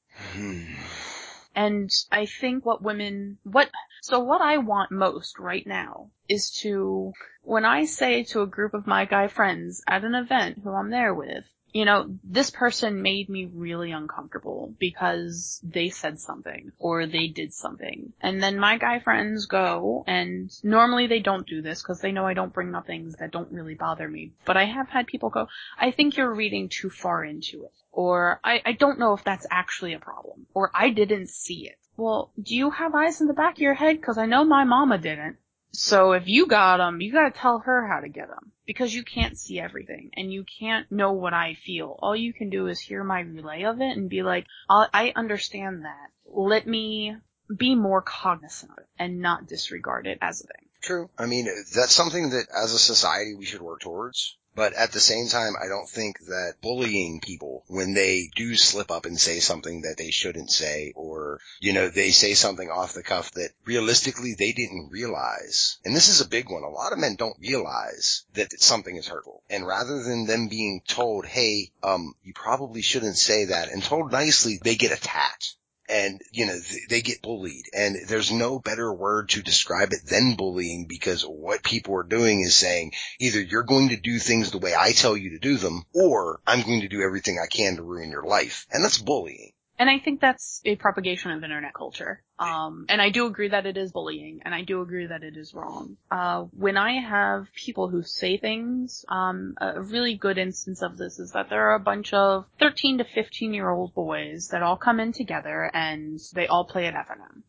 And I think what I want most right now is to, when I say to a group of my guy friends at an event who I'm there with, this person made me really uncomfortable because they said something or they did something. And then my guy friends go, and normally they don't do this because they know I don't bring up things that don't really bother me. But I have had people go, I think you're reading too far into it. Or I don't know if that's actually a problem. Or I didn't see it. Well, do you have eyes in the back of your head? Because I know my mama didn't. So if you got them, you gotta tell her how to get them. Because you can't see everything, and you can't know what I feel. All you can do is hear my relay of it and be like, I understand that. Let me be more cognizant of it and not disregard it as a thing. True. I mean, that's something that as a society we should work towards. But at the same time, I don't think that bullying people when they do slip up and say something that they shouldn't say, or, they say something off the cuff that realistically they didn't realize. And this is a big one. A lot of men don't realize that something is hurtful. And rather than them being told, hey, you probably shouldn't say that, and told nicely, they get attacked. And, they get bullied, and there's no better word to describe it than bullying, because what people are doing is saying either you're going to do things the way I tell you to do them, or I'm going to do everything I can to ruin your life. And that's bullying. And I think that's a propagation of internet culture. And I do agree that it is bullying, and I do agree that it is wrong. When I have people who say things, a really good instance of this is that there are a bunch of 13 to 15-year-old boys that all come in together and they all play at FNM.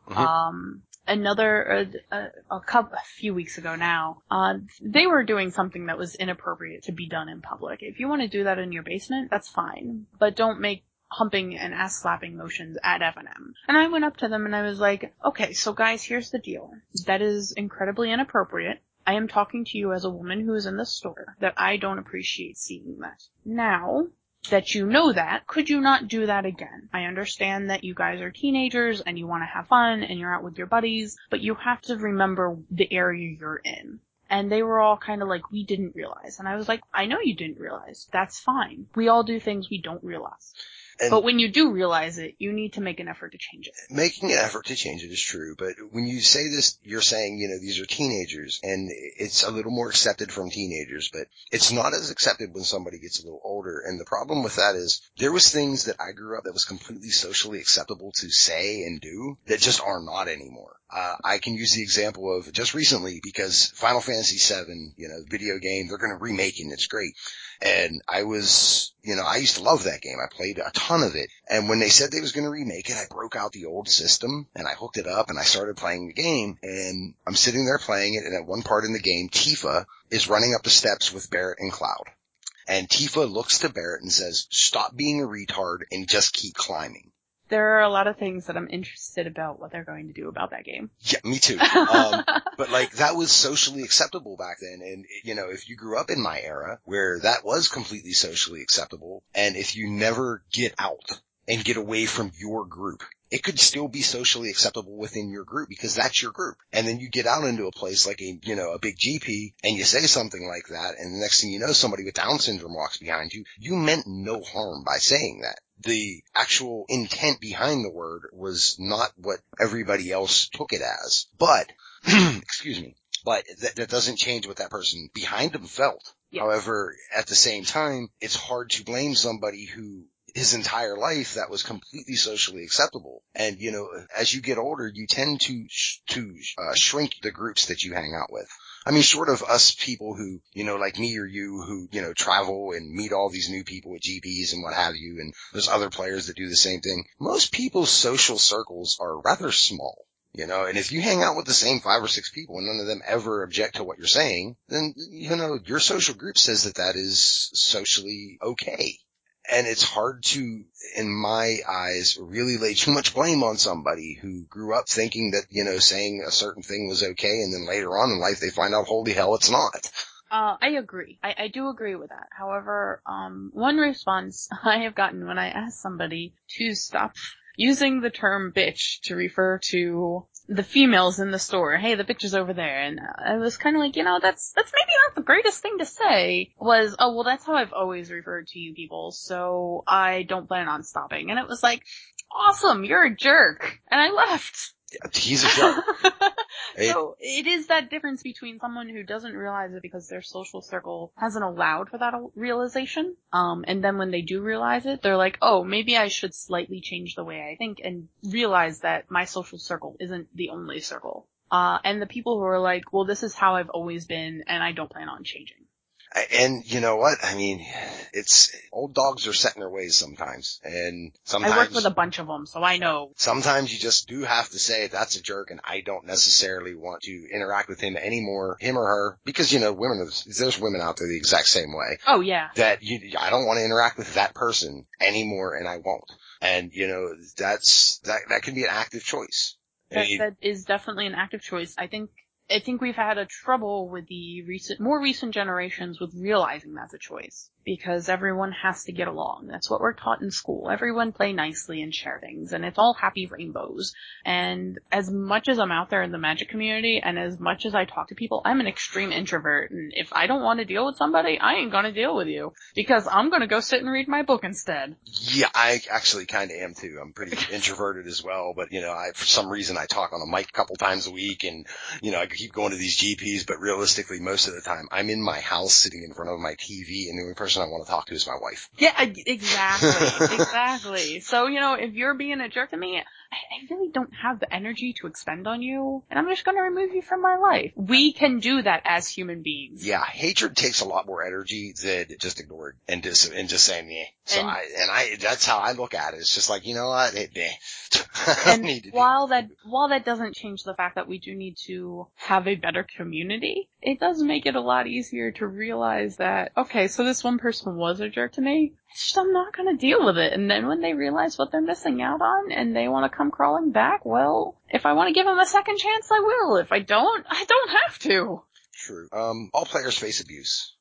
A few weeks ago now, they were doing something that was inappropriate to be done in public. If you want to do that in your basement, that's fine, but don't make humping and ass slapping motions at FNM. And I went up to them and I was like, okay, so guys, here's the deal. That is incredibly inappropriate. I am talking to you as a woman who is in the store, that I don't appreciate seeing that. Now that you know that, could you not do that again? I understand that you guys are teenagers and you want to have fun and you're out with your buddies, but you have to remember the area you're in. And they were all kind of like, we didn't realize. And I was like, I know you didn't realize. That's fine. We all do things we don't realize. But when you do realize it, you need to make an effort to change it. Making an effort to change it is true, but when you say this, you're saying, these are teenagers, and it's a little more accepted from teenagers, but it's not as accepted when somebody gets a little older. And the problem with that is there was things that I grew up that was completely socially acceptable to say and do that just are not anymore. I can use the example of just recently, because Final Fantasy VII, video game, they're going to remake it and it's great. And I used to love that game. I played a ton of it. And when they said they was going to remake it, I broke out the old system and I hooked it up and I started playing the game, and I'm sitting there playing it. And at one part in the game, Tifa is running up the steps with Barret and Cloud. And Tifa looks to Barret and says, stop being a retard and just keep climbing. There are a lot of things that I'm interested about what they're going to do about that game. Yeah, me too. But that was socially acceptable back then. And, if you grew up in my era where that was completely socially acceptable, and if you never get out and get away from your group, it could still be socially acceptable within your group because that's your group. And then you get out into a place like a big GP and you say something like that, and the next thing you know, somebody with Down syndrome walks behind you. You meant no harm by saying that. The actual intent behind the word was not what everybody else took it as. But, excuse me, but that doesn't change what that person behind them felt. Yes. However, at the same time, it's hard to blame somebody who his entire life that was completely socially acceptable. And, as you get older, you tend to shrink the groups that you hang out with. I mean, short of us people who, like me or you who, travel and meet all these new people at GPs and what have you, and there's other players that do the same thing. Most people's social circles are rather small. And if you hang out with the same 5 or 6 people and none of them ever object to what you're saying, then, your social group says that is socially okay. And it's hard to, in my eyes, really lay too much blame on somebody who grew up thinking that, saying a certain thing was okay, and then later on in life they find out, holy hell, it's not. I agree. I do agree with that. However, one response I have gotten when I ask somebody to stop using the term bitch to refer to the females in the store. Hey, the bitch is over there. And I was kind of like, that's maybe not the greatest thing to say. Was, oh, well, that's how I've always referred to you people, so I don't plan on stopping. And it was like, awesome, you're a jerk. And I left. He's a jerk. So it is that difference between someone who doesn't realize it because their social circle hasn't allowed for that realization, and then when they do realize it, they're like, oh, maybe I should slightly change the way I think and realize that my social circle isn't the only circle. And the people who are like, well, this is how I've always been and I don't plan on changing. And you know what? I mean, it's old dogs are set in their ways sometimes, and sometimes I work with a bunch of them, so I know. Sometimes you just do have to say that's a jerk, and I don't necessarily want to interact with him anymore, him or her, because there's women out there the exact same way. Oh yeah. That I don't want to interact with that person anymore, and I won't. And that can be an active choice. That is definitely an active choice. I think I think we've had a trouble with the more recent generations with realizing that's a choice. Because everyone has to get along. That's what we're taught in school. Everyone play nicely and share things, and it's all happy rainbows. And as much as I'm out there in the Magic community, and as much as I talk to people, I'm an extreme introvert, and if I don't want to deal with somebody, I ain't gonna deal with you. Because I'm gonna go sit and read my book instead. Yeah, I actually kind of am too. I'm pretty introverted as well, but for some reason I talk on a mic a couple times a week, and I keep going to these GPs, but realistically most of the time I'm in my house sitting in front of my TV, and the only person I want to talk to is my wife. Yeah, exactly. Exactly. So, if you're being a jerk to me, I really don't have the energy to expend on you, and I'm just gonna remove you from my life. We can do that as human beings. Yeah, hatred takes a lot more energy than just ignoring and just saying meh. So that's how I look at it. It's just like, you know what? And while that doesn't change the fact that we do need to have a better community, it does make it a lot easier to realize that, okay, so this one person was a jerk to me, I'm not gonna deal with it. And then when they realize what they're missing out on and they want to come crawling back, well, if I want to give them a second chance, I will. If I don't have to. True. All players face abuse.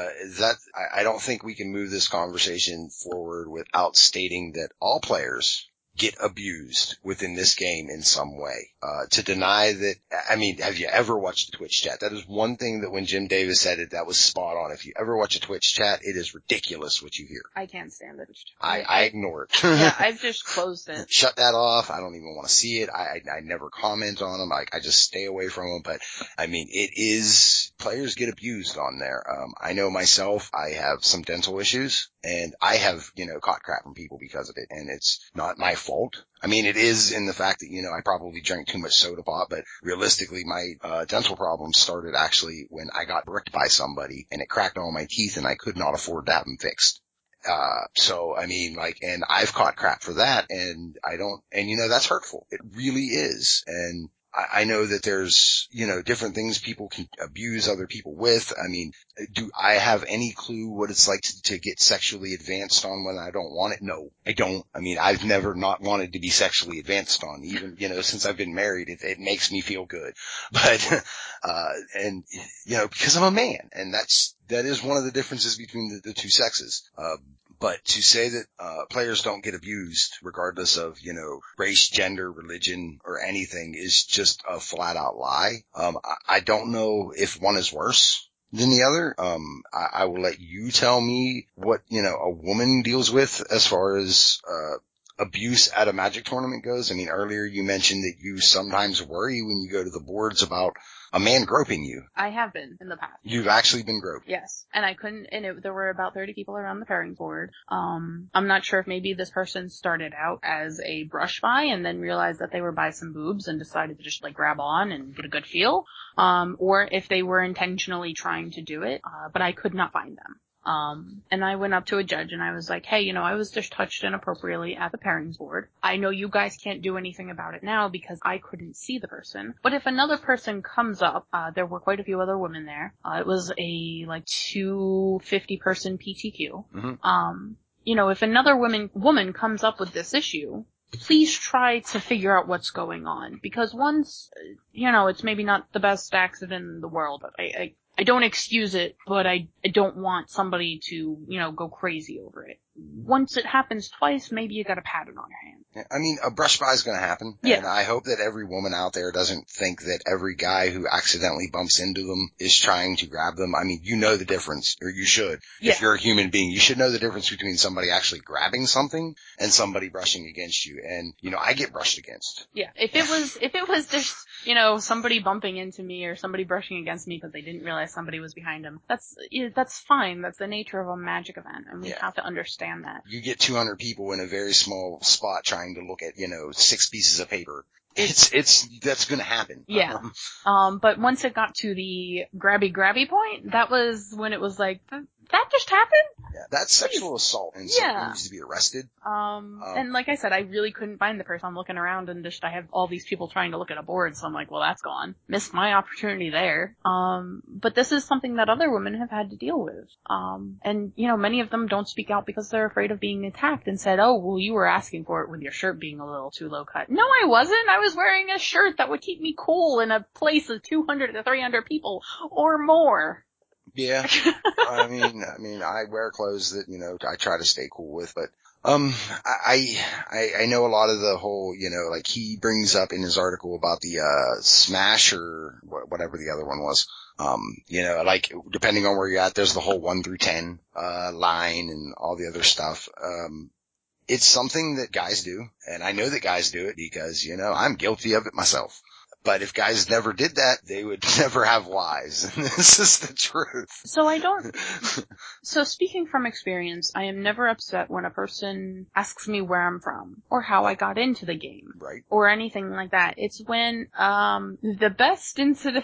I don't think we can move this conversation forward without stating that all players get abused within this game in some way. To deny that, I mean, have you ever watched the Twitch chat? That is one thing that when Jim Davis said it, that was spot on. If you ever watch a Twitch chat, it is ridiculous what you hear. I can't stand it. I ignore it. Yeah, I've just closed it. Shut that off. I don't even want to see it. I never comment on them. I just stay away from them. But I mean, players get abused on there. I know myself, I have some dental issues, and I have, caught crap from people because of it, and it's not my fault. I mean, it is in the fact that, I probably drank too much soda pop, but realistically, my dental problems started actually when I got bricked by somebody, and it cracked all my teeth, and I could not afford to have them fixed. So, I mean, and I've caught crap for that, and that's hurtful. It really is. And I know that there's, different things people can abuse other people with. I mean, do I have any clue what it's like to get sexually advanced on when I don't want it? No, I don't. I mean, I've never not wanted to be sexually advanced on, even, since I've been married. It makes me feel good. But, because I'm a man, and that is one of the differences between the two sexes. But to say that players don't get abused regardless of, race, gender, religion, or anything is just a flat out lie. I don't know if one is worse than the other. I will let you tell me what, a woman deals with as far as abuse at a Magic tournament goes. I mean, earlier you mentioned that you sometimes worry when you go to the boards about a man groping you. I have been in the past. You've actually been groped. Yes. And there were about 30 people around the pairing board. I'm not sure if maybe this person started out as a brush by and then realized that they were by some boobs and decided to just grab on and get a good feel. Or if they were intentionally trying to do it, but I could not find them. And I went up to a judge and I was like, hey, I was just touched inappropriately at the pairings board. I know you guys can't do anything about it now because I couldn't see the person. But if another person comes up, there were quite a few other women there. It was a 250 person PTQ. Mm-hmm. If another woman comes up with this issue, please try to figure out what's going on. Because once, it's maybe not the best accident in the world, but I don't excuse it, but I don't want somebody to, go crazy over it. Once it happens twice, maybe you got a pattern on your hand. I mean, a brush by is going to happen. Yeah. And I hope that every woman out there doesn't think that every guy who accidentally bumps into them is trying to grab them. I mean, you know the difference, or you should. Yeah. If you're a human being, you should know the difference between somebody actually grabbing something and somebody brushing against you. And, I get brushed against. Yeah. If it was just, somebody bumping into me or somebody brushing against me because they didn't realize somebody was behind them, that's fine. That's the nature of a Magic event, and we have to understand that. You get 200 people in a very small spot trying to look at, 6 pieces of paper. That's gonna happen. Yeah. But once it got to the grabby point, that was when it was like, that just happened? Yeah, that's sexual assault, and someone needs to be arrested. And like I said, I really couldn't find the person. I'm looking around and I have all these people trying to look at a board, so I'm like, well, that's gone. Missed my opportunity there. But this is something that other women have had to deal with. And, many of them don't speak out because they're afraid of being attacked and said, oh, well, you were asking for it with your shirt being a little too low cut. No, I wasn't. I was wearing a shirt that would keep me cool in a place of 200 to 300 people or more. Yeah. I mean, I wear clothes that, I try to stay cool with, but, I know a lot of the whole, like he brings up in his article about the, Smasher, whatever the other one was. Like depending on where you're at, there's the whole 1 through 10, line and all the other stuff. It's something that guys do, and I know that guys do it because, I'm guilty of it myself. But if guys never did that, they would never have wives. And this is the truth. So speaking from experience, I am never upset when a person asks me where I'm from or how I got into the game. Right. Or anything like that. It's when, the best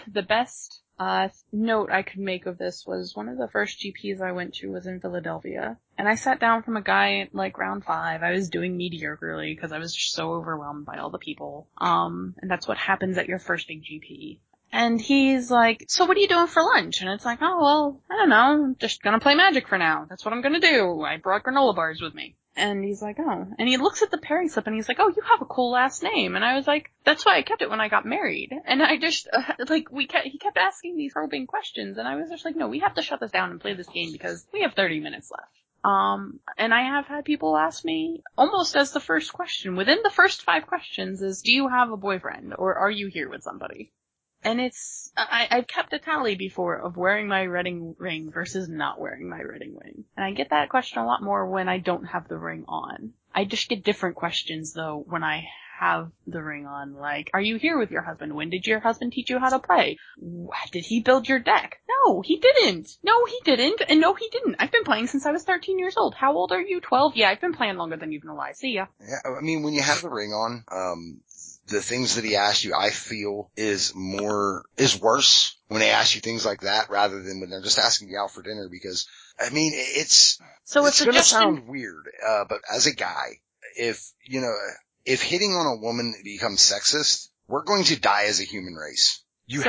note I could make of this was one of the first GPs I went to was in Philadelphia. And I sat down from a guy at like round 5. I was doing mediocrely because I was just so overwhelmed by all the people. And that's what happens at your first big GP. And he's like, so what are you doing for lunch? And it's like, oh, well, I don't know. I'm just gonna play Magic for now. That's what I'm gonna do. I brought granola bars with me. And he's like, oh. And he looks at the pairing slip and he's like, oh, you have a cool last name. And I was like, that's why I kept it when I got married. And I just, he kept asking these probing questions. And I was just like, no, we have to shut this down and play this game because we have 30 minutes left. And I have had people ask me almost as the first question, within the first 5 questions is, do you have a boyfriend or are you here with somebody? And I've kept a tally before of wearing my wedding ring versus not wearing my wedding ring. And I get that question a lot more when I don't have the ring on. I just get different questions though when I have the ring on, like, are you here with your husband? When did your husband teach you how to play? Did he build your deck? No, he didn't. No, he didn't. And no, he didn't. I've been playing since I was 13 years old. How old are you? 12? Yeah, I've been playing longer than you've been alive. See ya. Yeah, I mean, when you have the ring on, the things that he asked you, I feel is worse when they ask you things like that rather than when they're just asking you out for dinner because, I mean, it's gonna sound weird, but as a guy, if hitting on a woman becomes sexist, we're going to die as a human race.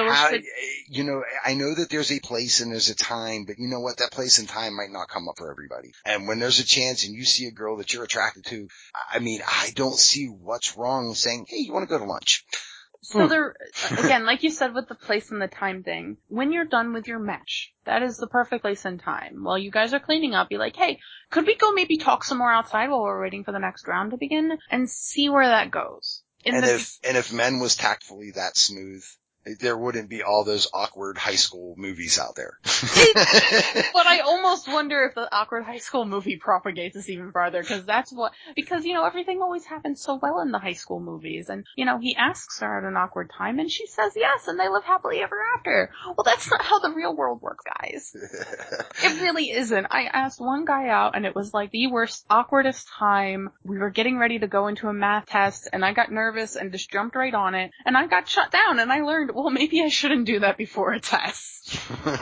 I know that there's a place and there's a time, but you know what? That place and time might not come up for everybody. And when there's a chance and you see a girl that you're attracted to, I mean, I don't see what's wrong with saying, hey, you want to go to lunch? So there, again, like you said with the place and the time thing, when you're done with your match, that is the perfect place and time. While you guys are cleaning up, be like, hey, could we go maybe talk some more outside while we're waiting for the next round to begin and see where that goes? If men was tactfully that smooth, there wouldn't be all those awkward high school movies out there. But I almost wonder if the awkward high school movie propagates us even farther, because everything always happens so well in the high school movies, and, he asks her at an awkward time, and she says yes, and they live happily ever after. Well, that's not how the real world works, guys. It really isn't. I asked one guy out, and it was like the worst, awkwardest time. We were getting ready to go into a math test, and I got nervous and just jumped right on it, and I got shut down, and I learned, well, maybe I shouldn't do that before a test.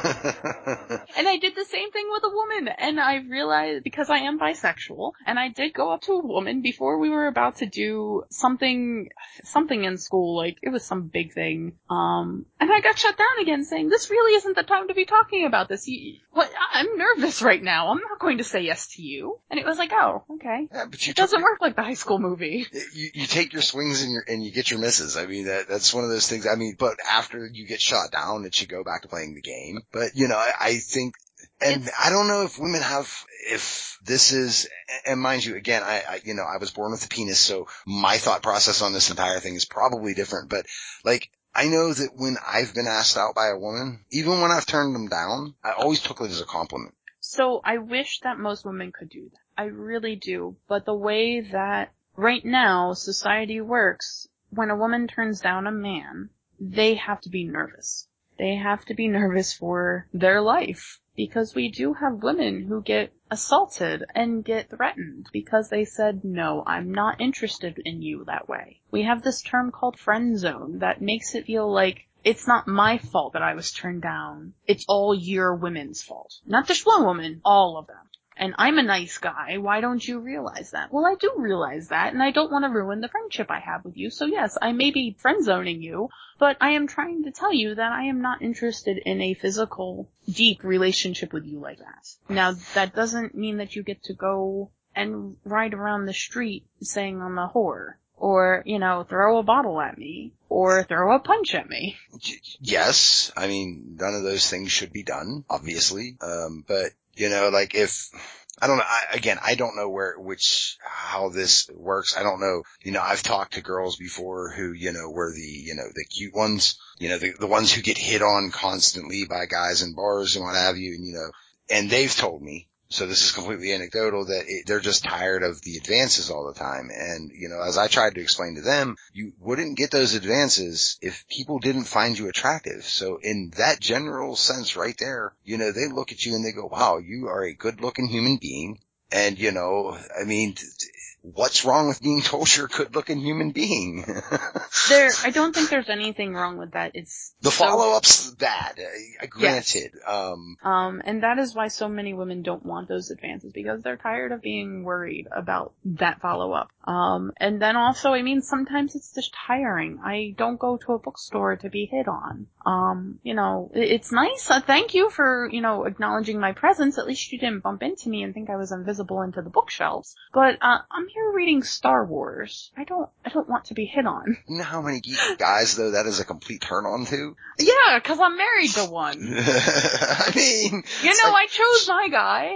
And I did the same thing with a woman, and I realized, because I am bisexual, and I did go up to a woman before we were about to do something in school, like, it was some big thing, and I got shut down again saying, this really isn't the time to be talking about this. I'm nervous right now. I'm not going to say yes to you. And it was like, oh, okay. Yeah, but it doesn't work like the high school movie. You take your swings and you get your misses. I mean, that's one of those things. I mean, but after you get shot down, it should go back to playing the game. But, I think, and I don't know if women if this is, and mind you, again, I was born with a penis, so my thought process on this entire thing is probably different, but like, I know that when I've been asked out by a woman, even when I've turned them down, I always took it as a compliment. So I wish that most women could do that. I really do. But the way that right now society works, when a woman turns down a man, they have to be nervous. They have to be nervous for their life. Because we do have women who get assaulted and get threatened because they said, no, I'm not interested in you that way. We have this term called friend zone that makes it feel like it's not my fault that I was turned down. It's all your women's fault. Not just one woman, all of them. And I'm a nice guy. Why don't you realize that? Well, I do realize that, and I don't want to ruin the friendship I have with you. So yes, I may be friend zoning you, but I am trying to tell you that I am not interested in a physical, deep relationship with you like that. Now, that doesn't mean that you get to go and ride around the street saying I'm a whore, or, throw a bottle at me, or throw a punch at me. Yes. I mean, none of those things should be done, obviously. But, like I don't know. I don't know how this works. I don't know. I've talked to girls before who, were the cute ones, the ones who get hit on constantly by guys in bars and what have you. And they've told me, so this is completely anecdotal, that they're just tired of the advances all the time. And, as I tried to explain to them, you wouldn't get those advances if people didn't find you attractive. So in that general sense right there, they look at you and they go, wow, you are a good looking human being. And, what's wrong with being told you're a good looking human being? I don't think there's anything wrong with that. It's the follow-up's bad, granted. Yes. And that is why so many women don't want those advances, because they're tired of being worried about that follow-up. And then also, sometimes it's just tiring. I don't go to a bookstore to be hit on. It's nice. Thank you for, acknowledging my presence. At least you didn't bump into me and think I was invisible into the bookshelves. But, I'm here reading Star Wars. I don't want to be hit on. You know how many guys, though, that is a complete turn on to? Yeah, 'cause I'm married to one. I mean... I chose my guy.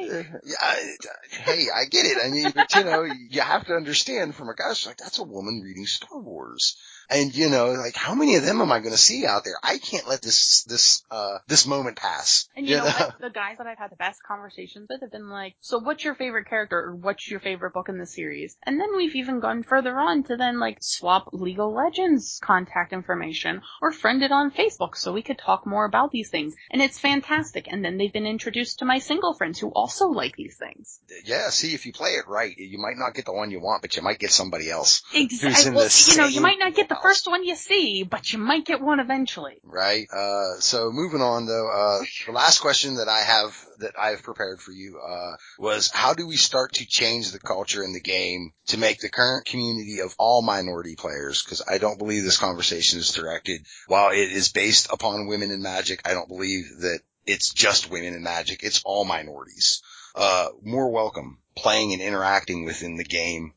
Hey, I get it. But, you have to understand from a guy's like, that's a woman reading Star Wars. And, how many of them am I going to see out there? I can't let this moment pass. And you know what? The guys that I've had the best conversations with have been like, so what's your favorite character, or what's your favorite book in the series? And then we've even gone further on to then, swap League of Legends contact information, or friend it on Facebook so we could talk more about these things. And it's fantastic. And then they've been introduced to my single friends who also like these things. Yeah, see, if you play it right, you might not get the one you want, but you might get somebody else. Exactly. You might not get the first one you see, but you might get one eventually. Right. So moving on though, the last question that I've prepared for you, was how do we start to change the culture in the game to make the current community of all minority players, because I don't believe this conversation is directed, while it is based upon women in Magic, I don't believe that it's just women in Magic, it's all minorities. More welcome playing and interacting within the game.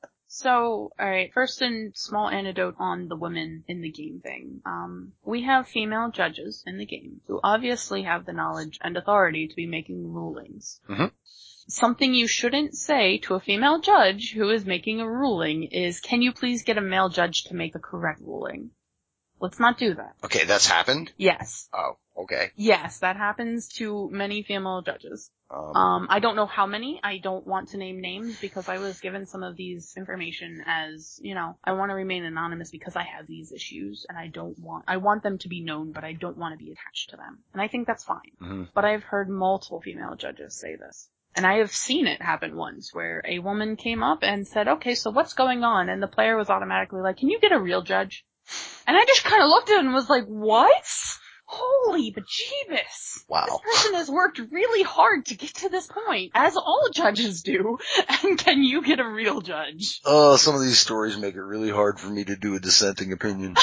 So, alright, first a small anecdote on the women in the game thing. We have female judges in the game who obviously have the knowledge and authority to be making rulings. Mm-hmm. Something you shouldn't say to a female judge who is making a ruling is, can you please get a male judge to make the correct ruling? Let's not do that. Okay, that's happened? Yes. Oh, okay. Yes, that happens to many female judges. I don't know how many. I don't want to name names because I was given some of these information as, I want to remain anonymous because I have these issues and I want them to be known, but I don't want to be attached to them. And I think that's fine. Mm-hmm. But I've heard multiple female judges say this. And I have seen it happen once where a woman came up and said, okay, so what's going on? And the player was automatically like, can you get a real judge? And I just kind of looked at it and was like, what? Holy bejeebus. Wow. This person has worked really hard to get to this point, as all judges do, and can you get a real judge? Oh, some of these stories make it really hard for me to do a dissenting opinion.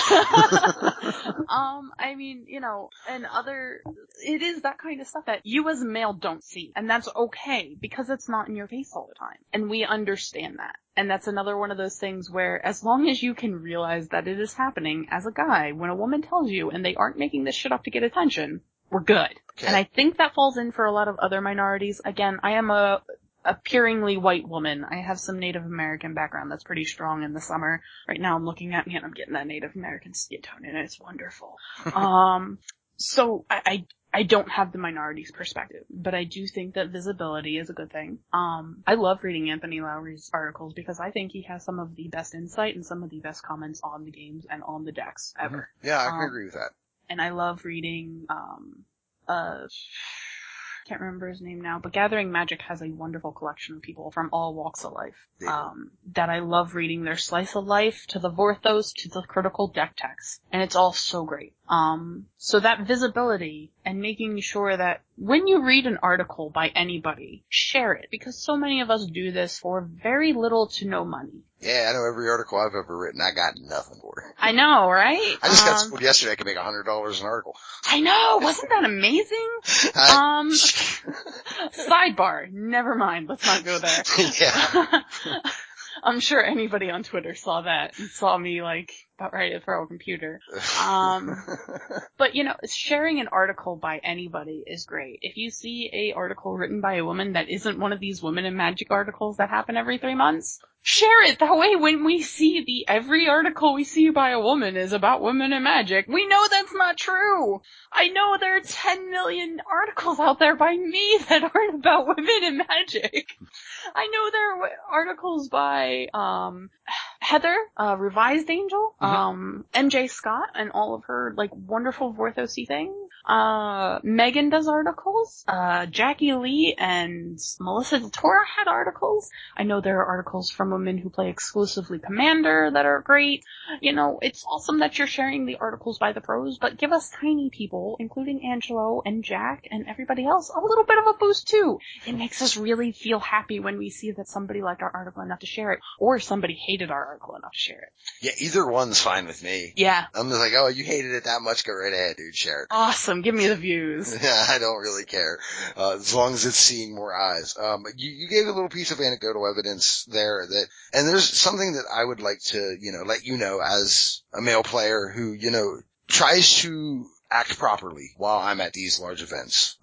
It is that kind of stuff that you as a male don't see, and that's okay, because it's not in your face all the time, and we understand that. And that's another one of those things where, as long as you can realize that it is happening as a guy, when a woman tells you and they aren't making this shit up to get attention, we're good. Okay. And I think that falls in for a lot of other minorities. Again, I am a appearingly white woman. I have some Native American background that's pretty strong in the summer. Right now I'm looking at me and I'm getting that Native American skin tone and it's wonderful. So I don't have the minorities perspective, but I do think that visibility is a good thing. I love reading Anthony Lowry's articles because I think he has some of the best insight and some of the best comments on the games and on the decks ever. Mm-hmm. Yeah, I can agree with that. And I love reading, can't remember his name now, but Gathering Magic has a wonderful collection of people from all walks of life, that I love reading their slice of life, to the Vorthos, to the critical deck text. And it's all so great. So that visibility and making sure that when you read an article by anybody, share it, because so many of us do this for very little to no money. Yeah, I know every article I've ever written, I got nothing for it. I know, right? I just got told yesterday I could make $100 an article. I know, wasn't that amazing? Sidebar, never mind, let's not go there. Yeah. I'm sure anybody on Twitter saw that and saw me like about ready to throw a computer. But sharing an article by anybody is great. If you see a article written by a woman that isn't one of these Women in Magic articles that happen every 3 months, share it. That way when we see every article we see by a woman is about women in magic, we know that's not true. I know there are 10 million articles out there by me that aren't about women in magic. I know there are articles by, Heather, Revised Angel, MJ Scott, and all of her, wonderful Vorthosy things. Megan does articles. Jackie Lee and Melissa DeTora had articles. I know there are articles from women who play exclusively Commander that are great. It's awesome that you're sharing the articles by the pros, but give us tiny people, including Angelo and Jack and everybody else, a little bit of a boost too. It makes us really feel happy when we see that somebody liked our article enough to share it, or somebody hated our article enough to share it. Yeah, either one's fine with me. Yeah. I'm just like, oh, you hated it that much? Go right ahead, dude, share it. Awesome, give me the views. Yeah, I don't really care. As long as it's seeing more eyes. You gave a little piece of anecdotal evidence there and there's something that I would like to, let you know as a male player who, tries to act properly while I'm at these large events.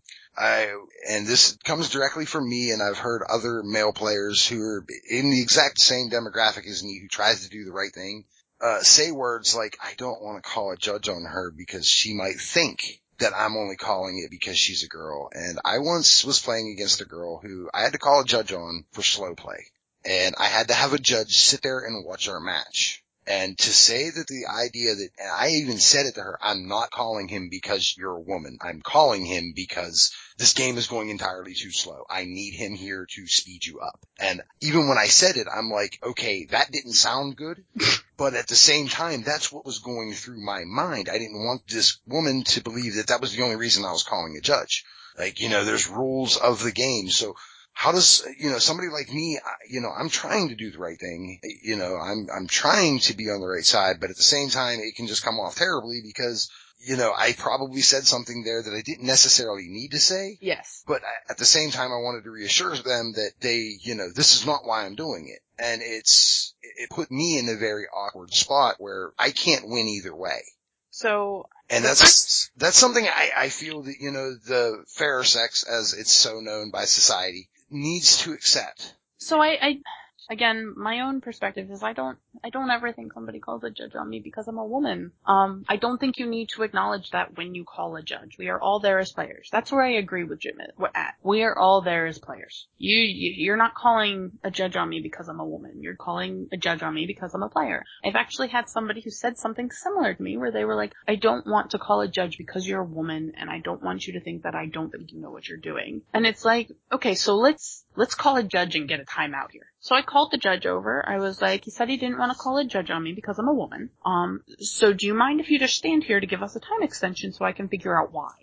And this comes directly from me, and I've heard other male players who are in the exact same demographic as me who tries to do the right thing, say words like, I don't want to call a judge on her because she might think that I'm only calling it because she's a girl. And I once was playing against a girl who I had to call a judge on for slow play. And I had to have a judge sit there and watch our match. And to say that the idea that, and I even said it to her, I'm not calling him because you're a woman. I'm calling him because this game is going entirely too slow. I need him here to speed you up. And even when I said it, I'm like, okay, that didn't sound good. But at the same time, that's what was going through my mind. I didn't want this woman to believe that that was the only reason I was calling a judge. There's rules of the game. So how does, somebody like me, I'm trying to do the right thing. I'm trying to be on the right side, but at the same time, it can just come off terribly because, I probably said something there that I didn't necessarily need to say. Yes. But at the same time, I wanted to reassure them that they, this is not why I'm doing it. And it put me in a very awkward spot where I can't win either way. So. And that's something I feel that, the fairer sex, as it's so known by society, needs to accept. So again, my own perspective is I don't ever think somebody calls a judge on me because I'm a woman. I don't think you need to acknowledge that when you call a judge. We are all there as players. That's where I agree with Jim at. We are all there as players. You're not calling a judge on me because I'm a woman. You're calling a judge on me because I'm a player. I've actually had somebody who said something similar to me where they were like, I don't want to call a judge because you're a woman and I don't want you to think that I don't think you know what you're doing. And it's like, okay, so let's call a judge and get a timeout here. So I called the judge over. I was like, he said he didn't want to call a judge on me because I'm a woman. So do you mind if you just stand here to give us a time extension so I can figure out why?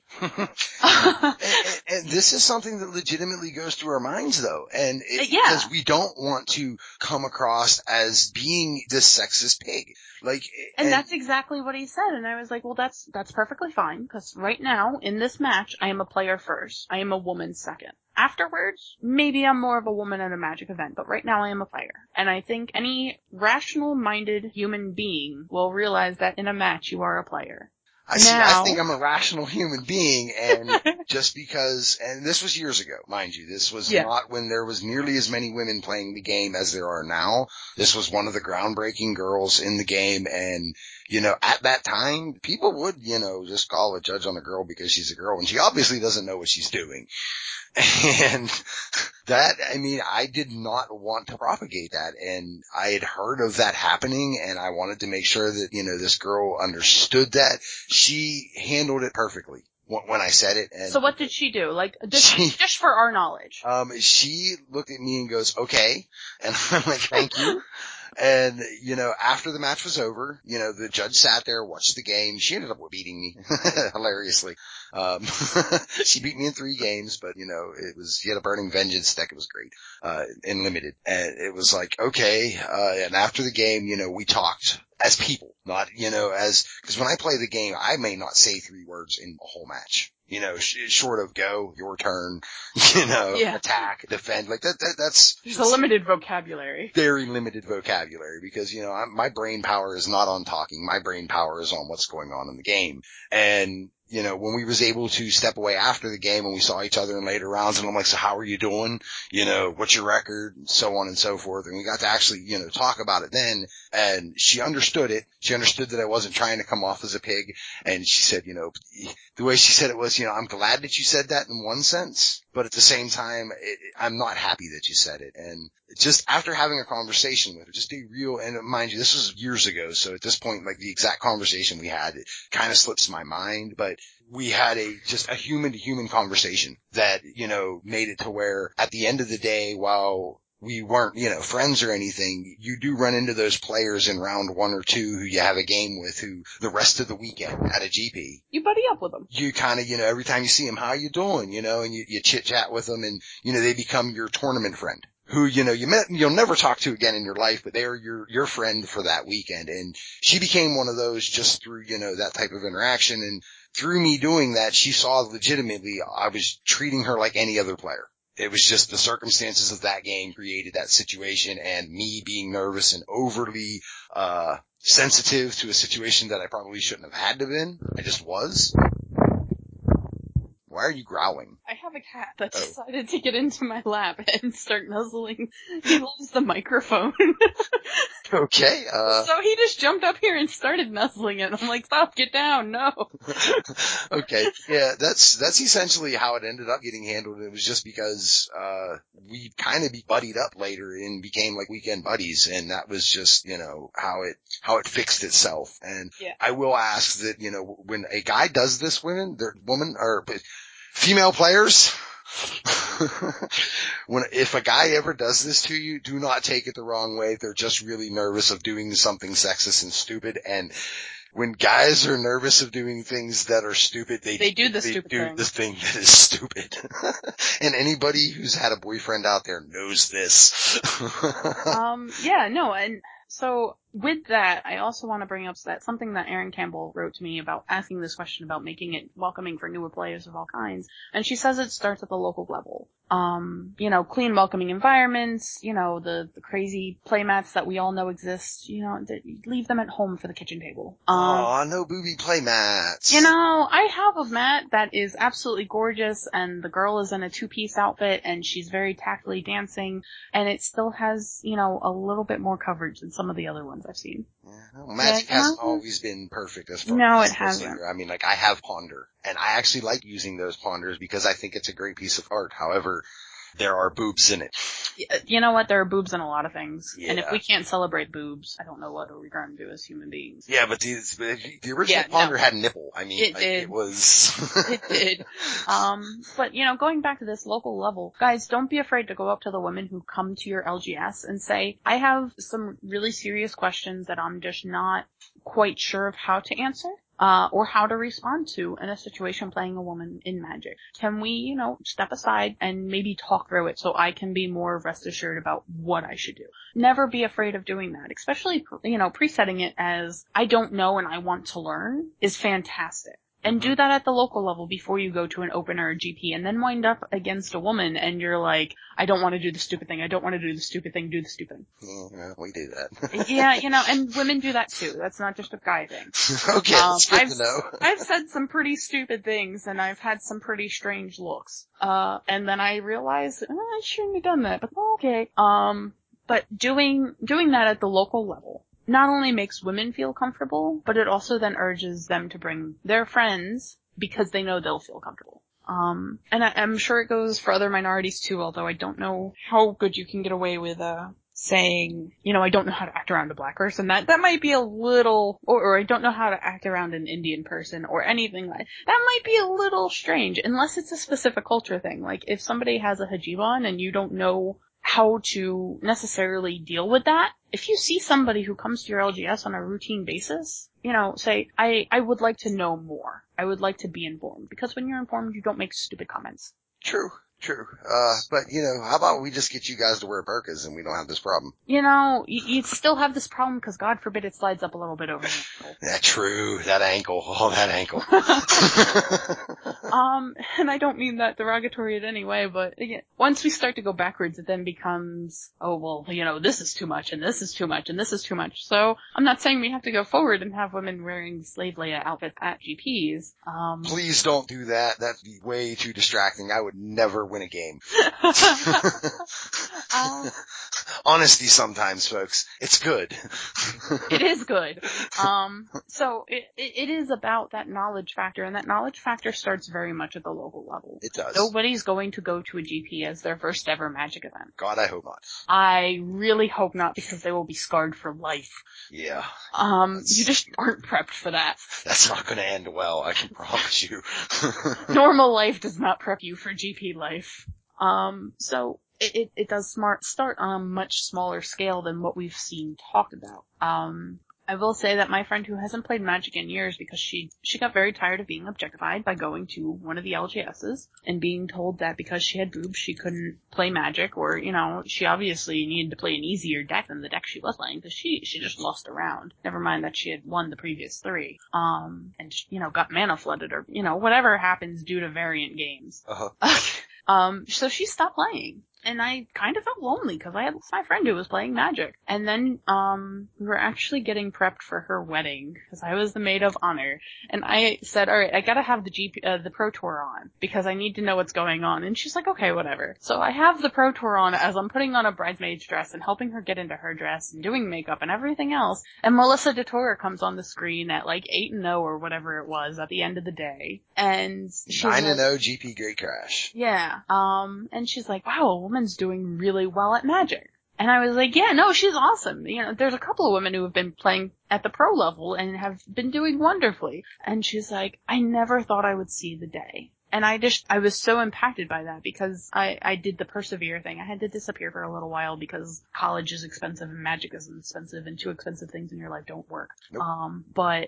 and this is something that legitimately goes through our minds, though. And because we don't want to come across as being this sexist pig. And that's exactly what he said. And I was like, well, that's perfectly fine. Because right now, in this match, I am a player first. I am a woman second. Afterwards, maybe I'm more of a woman at a Magic event, but right now I am a player. And I think any rational-minded human being will realize that in a match you are a player. I think I'm a rational human being, and just because, and this was years ago, mind you, this was not when there was nearly as many women playing the game as there are now. This was one of the groundbreaking girls in the game, and, at that time, people would, just call a judge on a girl because she's a girl, and she obviously doesn't know what she's doing. And I did not want to propagate that, and I had heard of that happening, and I wanted to make sure that, this girl understood that. She handled it perfectly when I said it. And so what did she do? Just for our knowledge. She looked at me and goes, okay. And I'm like, thank you. And, after the match was over, the judge sat there, watched the game. She ended up beating me, hilariously. She beat me in 3 games, but, she had a Burning Vengeance deck. It was great, and limited. And it was like, okay. And after the game, we talked as people, not, because when I play the game, I may not say 3 words in a whole match. You know, short of go, your turn, attack, defend, like that's there's a limited vocabulary. Very limited vocabulary because, my brain power is not on talking. My brain power is on what's going on in the game. And, when we was able to step away after the game and we saw each other in later rounds and I'm like, so how are you doing? What's your record? And so on and so forth. And we got to actually, talk about it then. And she understood it. She understood that I wasn't trying to come off as a pig. And she said, the way she said it was, I'm glad that you said that in one sense, but at the same time, I'm not happy that you said it. And just after having a conversation with her, just be real, and mind you, this was years ago, so at this point, like the exact conversation we had, it kind of slips my mind, but we had just a human to human conversation that, made it to where at the end of the day, while we weren't, friends or anything, you do run into those players in round 1 or 2 who you have a game with who the rest of the weekend at a GP. You buddy up with them. You kind of, every time you see them, how you doing, and you chit chat with them and, they become your tournament friend who, you'll never talk to again in your life, but they are your friend for that weekend. And she became one of those just through, that type of interaction. And through me doing that, she saw legitimately I was treating her like any other player. It was just the circumstances of that game created that situation, and me being nervous and overly sensitive to a situation that I probably shouldn't have had to been. I just was. Why are you growling? I have a cat that decided to get into my lap and start nuzzling. He loves the microphone. Okay, So he just jumped up here and started nuzzling it. I'm like, stop, get down, no. Okay, yeah, that's essentially how it ended up getting handled. It was just because, we kind of buddied up later and became like weekend buddies, and that was just, how it fixed itself. And yeah. I will ask that, when a guy does this, female players, if a guy ever does this to you, do not take it the wrong way. They're just really nervous of doing something sexist and stupid. And when guys are nervous of doing things that are stupid, they do the thing that is stupid. And anybody who's had a boyfriend out there knows this. Yeah, no, and so with that, I also want to bring up that something that Erin Campbell wrote to me about asking this question about making it welcoming for newer players of all kinds. And she says it starts at the local level. Clean, welcoming environments, the crazy playmats that we all know exist, leave them at home for the kitchen table. No booby playmats. I have a mat that is absolutely gorgeous, and the girl is in a 2-piece outfit, and she's very tactfully dancing, and it still has, a little bit more coverage than some of the other ones I've seen. Yeah, Magic hasn't always been perfect as far as it hasn't. I mean, I have Ponder, and I actually like using those Ponders because I think it's a great piece of art. However, there are boobs in it. You know what? There are boobs in a lot of things. Yeah. And if we can't celebrate boobs, I don't know what we're going to do as human beings. Yeah, but the original Ponder had a nipple. I mean, it did. It was... It did. But, going back to this local level, guys, don't be afraid to go up to the women who come to your LGS and say, I have some really serious questions that I'm just not quite sure of how to answer. Or how to respond to in a situation playing a woman in Magic. Can we, step aside and maybe talk through it so I can be more rest assured about what I should do? Never be afraid of doing that, especially, presetting it as I don't know and I want to learn is fantastic. And do that at the local level before you go to an open or a GP, and then wind up against a woman and you're like, I don't want to do the stupid thing. I don't want to do the stupid thing. Do the stupid thing. Yeah, we do that. Yeah, and women do that too. That's not just a guy thing. Okay, that's good to know. I've said some pretty stupid things and I've had some pretty strange looks. And then I realized, I shouldn't have done that, but okay. But doing that at the local level not only makes women feel comfortable, but it also then urges them to bring their friends because they know they'll feel comfortable. And I'm sure it goes for other minorities too, although I don't know how good you can get away with, saying, I don't know how to act around a black person. That might be a little, or I don't know how to act around an Indian person or anything like that might be a little strange, unless it's a specific culture thing. Like, if somebody has a hijab on and you don't know how to necessarily deal with that, if you see somebody who comes to your LGS on a routine basis, say, I would like to know more. I would like to be informed. Because when you're informed, you don't make stupid comments. True. True. But how about we just get you guys to wear burqas and we don't have this problem? You still have this problem because God forbid it slides up a little bit over the ankle. Yeah, true. That ankle. Oh, that ankle. And I don't mean that derogatory in any way, but again, once we start to go backwards, it then becomes, oh, well, this is too much, and this is too much, and this is too much. So I'm not saying we have to go forward and have women wearing slave Leia outfits at GPs. Please don't do that. That'd be way too distracting. I would never win a game. Honesty sometimes, folks. It's good. It is good. So it is about that knowledge factor, and that knowledge factor starts very much at the local level. It does. Nobody's going to go to a GP as their first ever Magic event. God, I hope not. I really hope not, because they will be scarred for life. Yeah. You just aren't prepped for that. That's not going to end well, I can promise you. Normal life does not prep you for GP life. So it does start on a much smaller scale than what we've seen talked about. I will say that my friend who hasn't played Magic in years, because she got very tired of being objectified by going to one of the LGSs and being told that because she had boobs she couldn't play Magic, or, she obviously needed to play an easier deck than the deck she was playing, because she just lost a round. Never mind that she had won the previous 3. And, got mana flooded, or, whatever happens due to variant games. Uh-huh. So she stopped playing. And I kind of felt lonely because I had my friend who was playing Magic. And then, we were actually getting prepped for her wedding because I was the maid of honor. And I said, all right, I gotta have the Pro Tour on because I need to know what's going on. And she's like, okay, whatever. So I have the Pro Tour on as I'm putting on a bridesmaid's dress and helping her get into her dress and doing makeup and everything else. And Melissa DeTora comes on the screen at like 8-0 or whatever it was at the end of the day. And she's 9-0 GP Great Crash. Yeah. And she's like, wow, a woman's doing really well at Magic. And I was like, yeah, no, she's awesome. There's a couple of women who have been playing at the pro level and have been doing wonderfully. And she's like, I never thought I would see the day. And I was so impacted by that because I did the Persevere thing. I had to disappear for a little while because college is expensive and Magic is expensive and 2 expensive things in your life don't work. Nope. But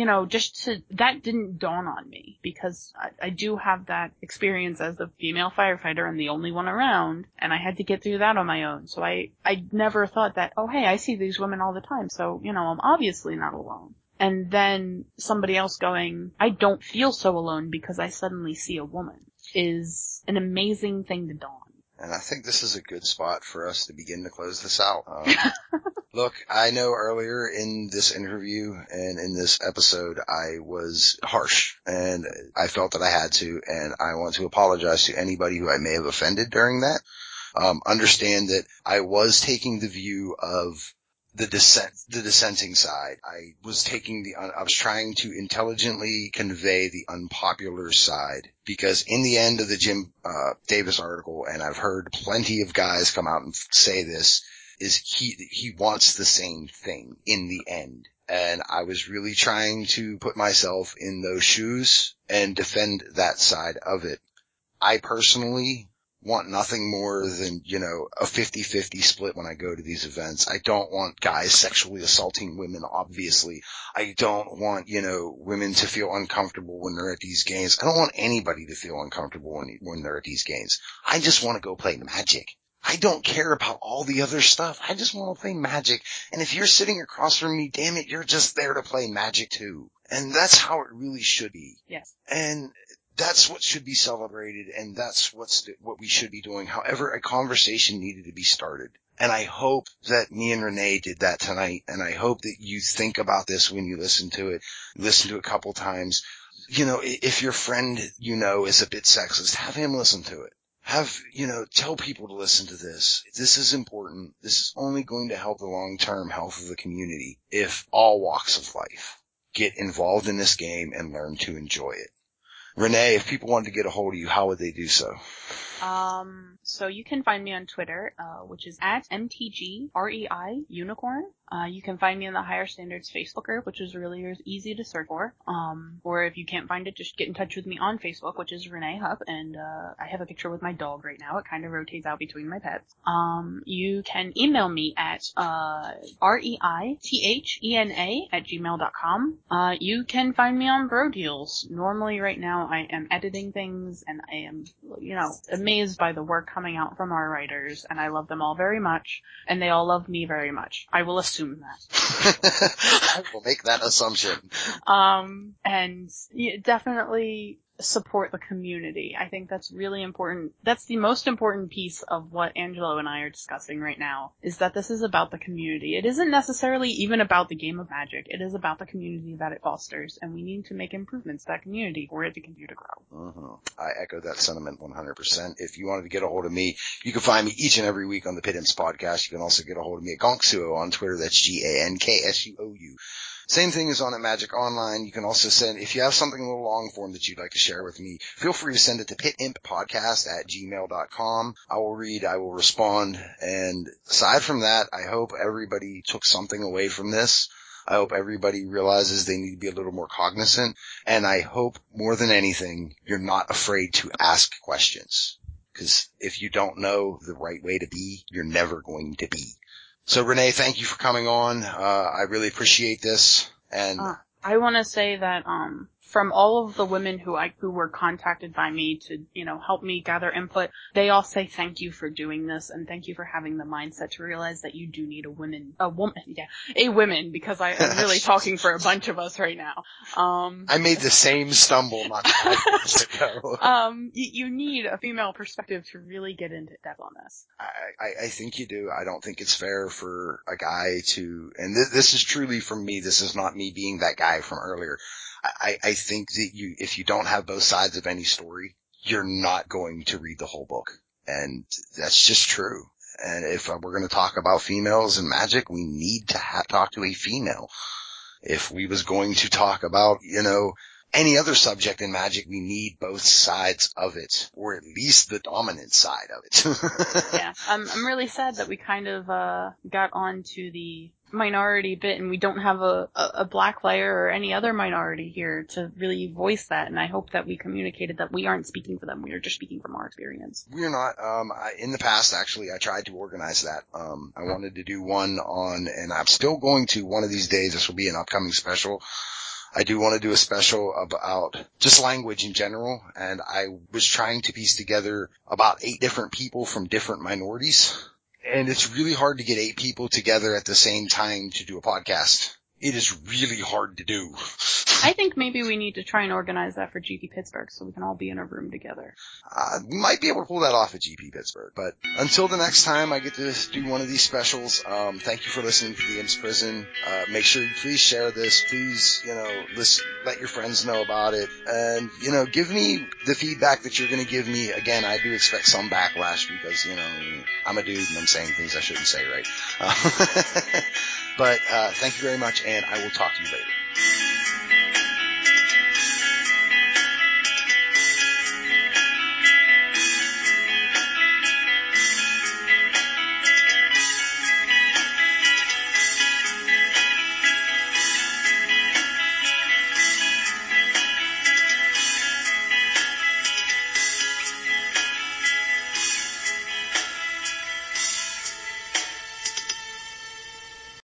that didn't dawn on me because I do have that experience as the female firefighter and the only one around, and I had to get through that on my own. So I never thought that, oh hey, I see these women all the time, so, I'm obviously not alone. And then somebody else going, I don't feel so alone because I suddenly see a woman, is an amazing thing to dawn. And I think this is a good spot for us to begin to close this out. Look, I know earlier in this interview and in this episode I was harsh, and I felt that I had to, and I want to apologize to anybody who I may have offended during that. Understand that I was taking the view of the dissenting side. I was trying to intelligently convey the unpopular side, because in the end of the Jim Davis article, and I've heard plenty of guys come out and say this, is he wants the same thing in the end. And I was really trying to put myself in those shoes and defend that side of it. I personally want nothing more than, a 50-50 split when I go to these events. I don't want guys sexually assaulting women, obviously. I don't want, women to feel uncomfortable when they're at these games. I don't want anybody to feel uncomfortable when they're at these games. I just want to go play Magic. I don't care about all the other stuff. I just want to play Magic. And if you're sitting across from me, damn it, you're just there to play Magic too. And that's how it really should be. Yes. And that's what should be celebrated, and that's what we should be doing. However, a conversation needed to be started. And I hope that me and Renee did that tonight, and I hope that you think about this when you listen to it a couple times. If your friend, is a bit sexist, have him listen to it. Tell people to listen to this. This is important. This is only going to help the long-term health of the community if all walks of life get involved in this game and learn to enjoy it. Renee, if people wanted to get a hold of you, how would they do so? So you can find me on Twitter, which is at MTGREI Unicorn. You can find me in the Higher Standards Facebook group, which is really easy to search for. Or if you can't find it, just get in touch with me on Facebook, which is Renee Hupp, and I have a picture with my dog right now. It kind of rotates out between my pets. You can email me at reithena@gmail.com. You can find me on Bro Deals. Normally right now now I am editing things, and I am, amazed by the work coming out from our writers, and I love them all very much, and they all love me very much. I will assume that. I will make that assumption. And definitely support the community. I think that's really important. That's the most important piece of what Angelo and I are discussing right now, is that this is about the community. It isn't necessarily even about the game of Magic. It is about the community that it fosters, and we need to make improvements to that community for it to continue to grow. I echo that sentiment 100%. If you wanted to get a hold of me, you can find me each and every week on the Pit Imps podcast. You can also get a hold of me at Gonksuo on Twitter. That's GANKSUOU. Same thing is on at Magic Online. You can also send, if you have something a little long form that you'd like to share with me, feel free to send it to pitimppodcast@gmail.com. I will read, I will respond. And aside from that, I hope everybody took something away from this. I hope everybody realizes they need to be a little more cognizant. And I hope more than anything, you're not afraid to ask questions. Because if you don't know the right way to be, you're never going to be. So Renee, thank you for coming on. I really appreciate this. And I want to say that from all of the women who were contacted by me to help me gather input, they all say thank you for doing this, and thank you for having the mindset to realize that you do need a woman, because I'm really talking for a bunch of us right now. I made the same stumble not 5 minutes ago. You need a female perspective to really get into depth on this. I think you do. I don't think it's fair for a guy to, and this is truly from me, this is not me being that guy from earlier. I think that if you don't have both sides of any story, you're not going to read the whole book. And that's just true. And if we're going to talk about females in Magic, we need to talk to a female. If we was going to talk about, any other subject in Magic, we need both sides of it, or at least the dominant side of it. Yeah, I'm really sad that we kind of got onto the minority bit, and we don't have a black player or any other minority here to really voice that. And I hope that we communicated that we aren't speaking for them; we are just speaking from our experience. We're not. In the past, actually, I tried to organize that. I wanted to do one on, and I'm still going to one of these days. This will be an upcoming special. I do want to do a special about just language in general, and I was trying to piece together about 8 different people from different minorities, and it's really hard to get 8 people together at the same time to do a podcast. It is really hard to do. I think maybe we need to try and organize that for GP Pittsburgh so we can all be in a room together. We might be able to pull that off at GP Pittsburgh, but until the next time I get to do one of these specials, thank you for listening to the Imps Prison. Make sure you please share this. Please, let your friends know about it, and, give me the feedback that you're going to give me. Again, I do expect some backlash because, I'm a dude and I'm saying things I shouldn't say, right? But, thank you very much, and I will talk to you later.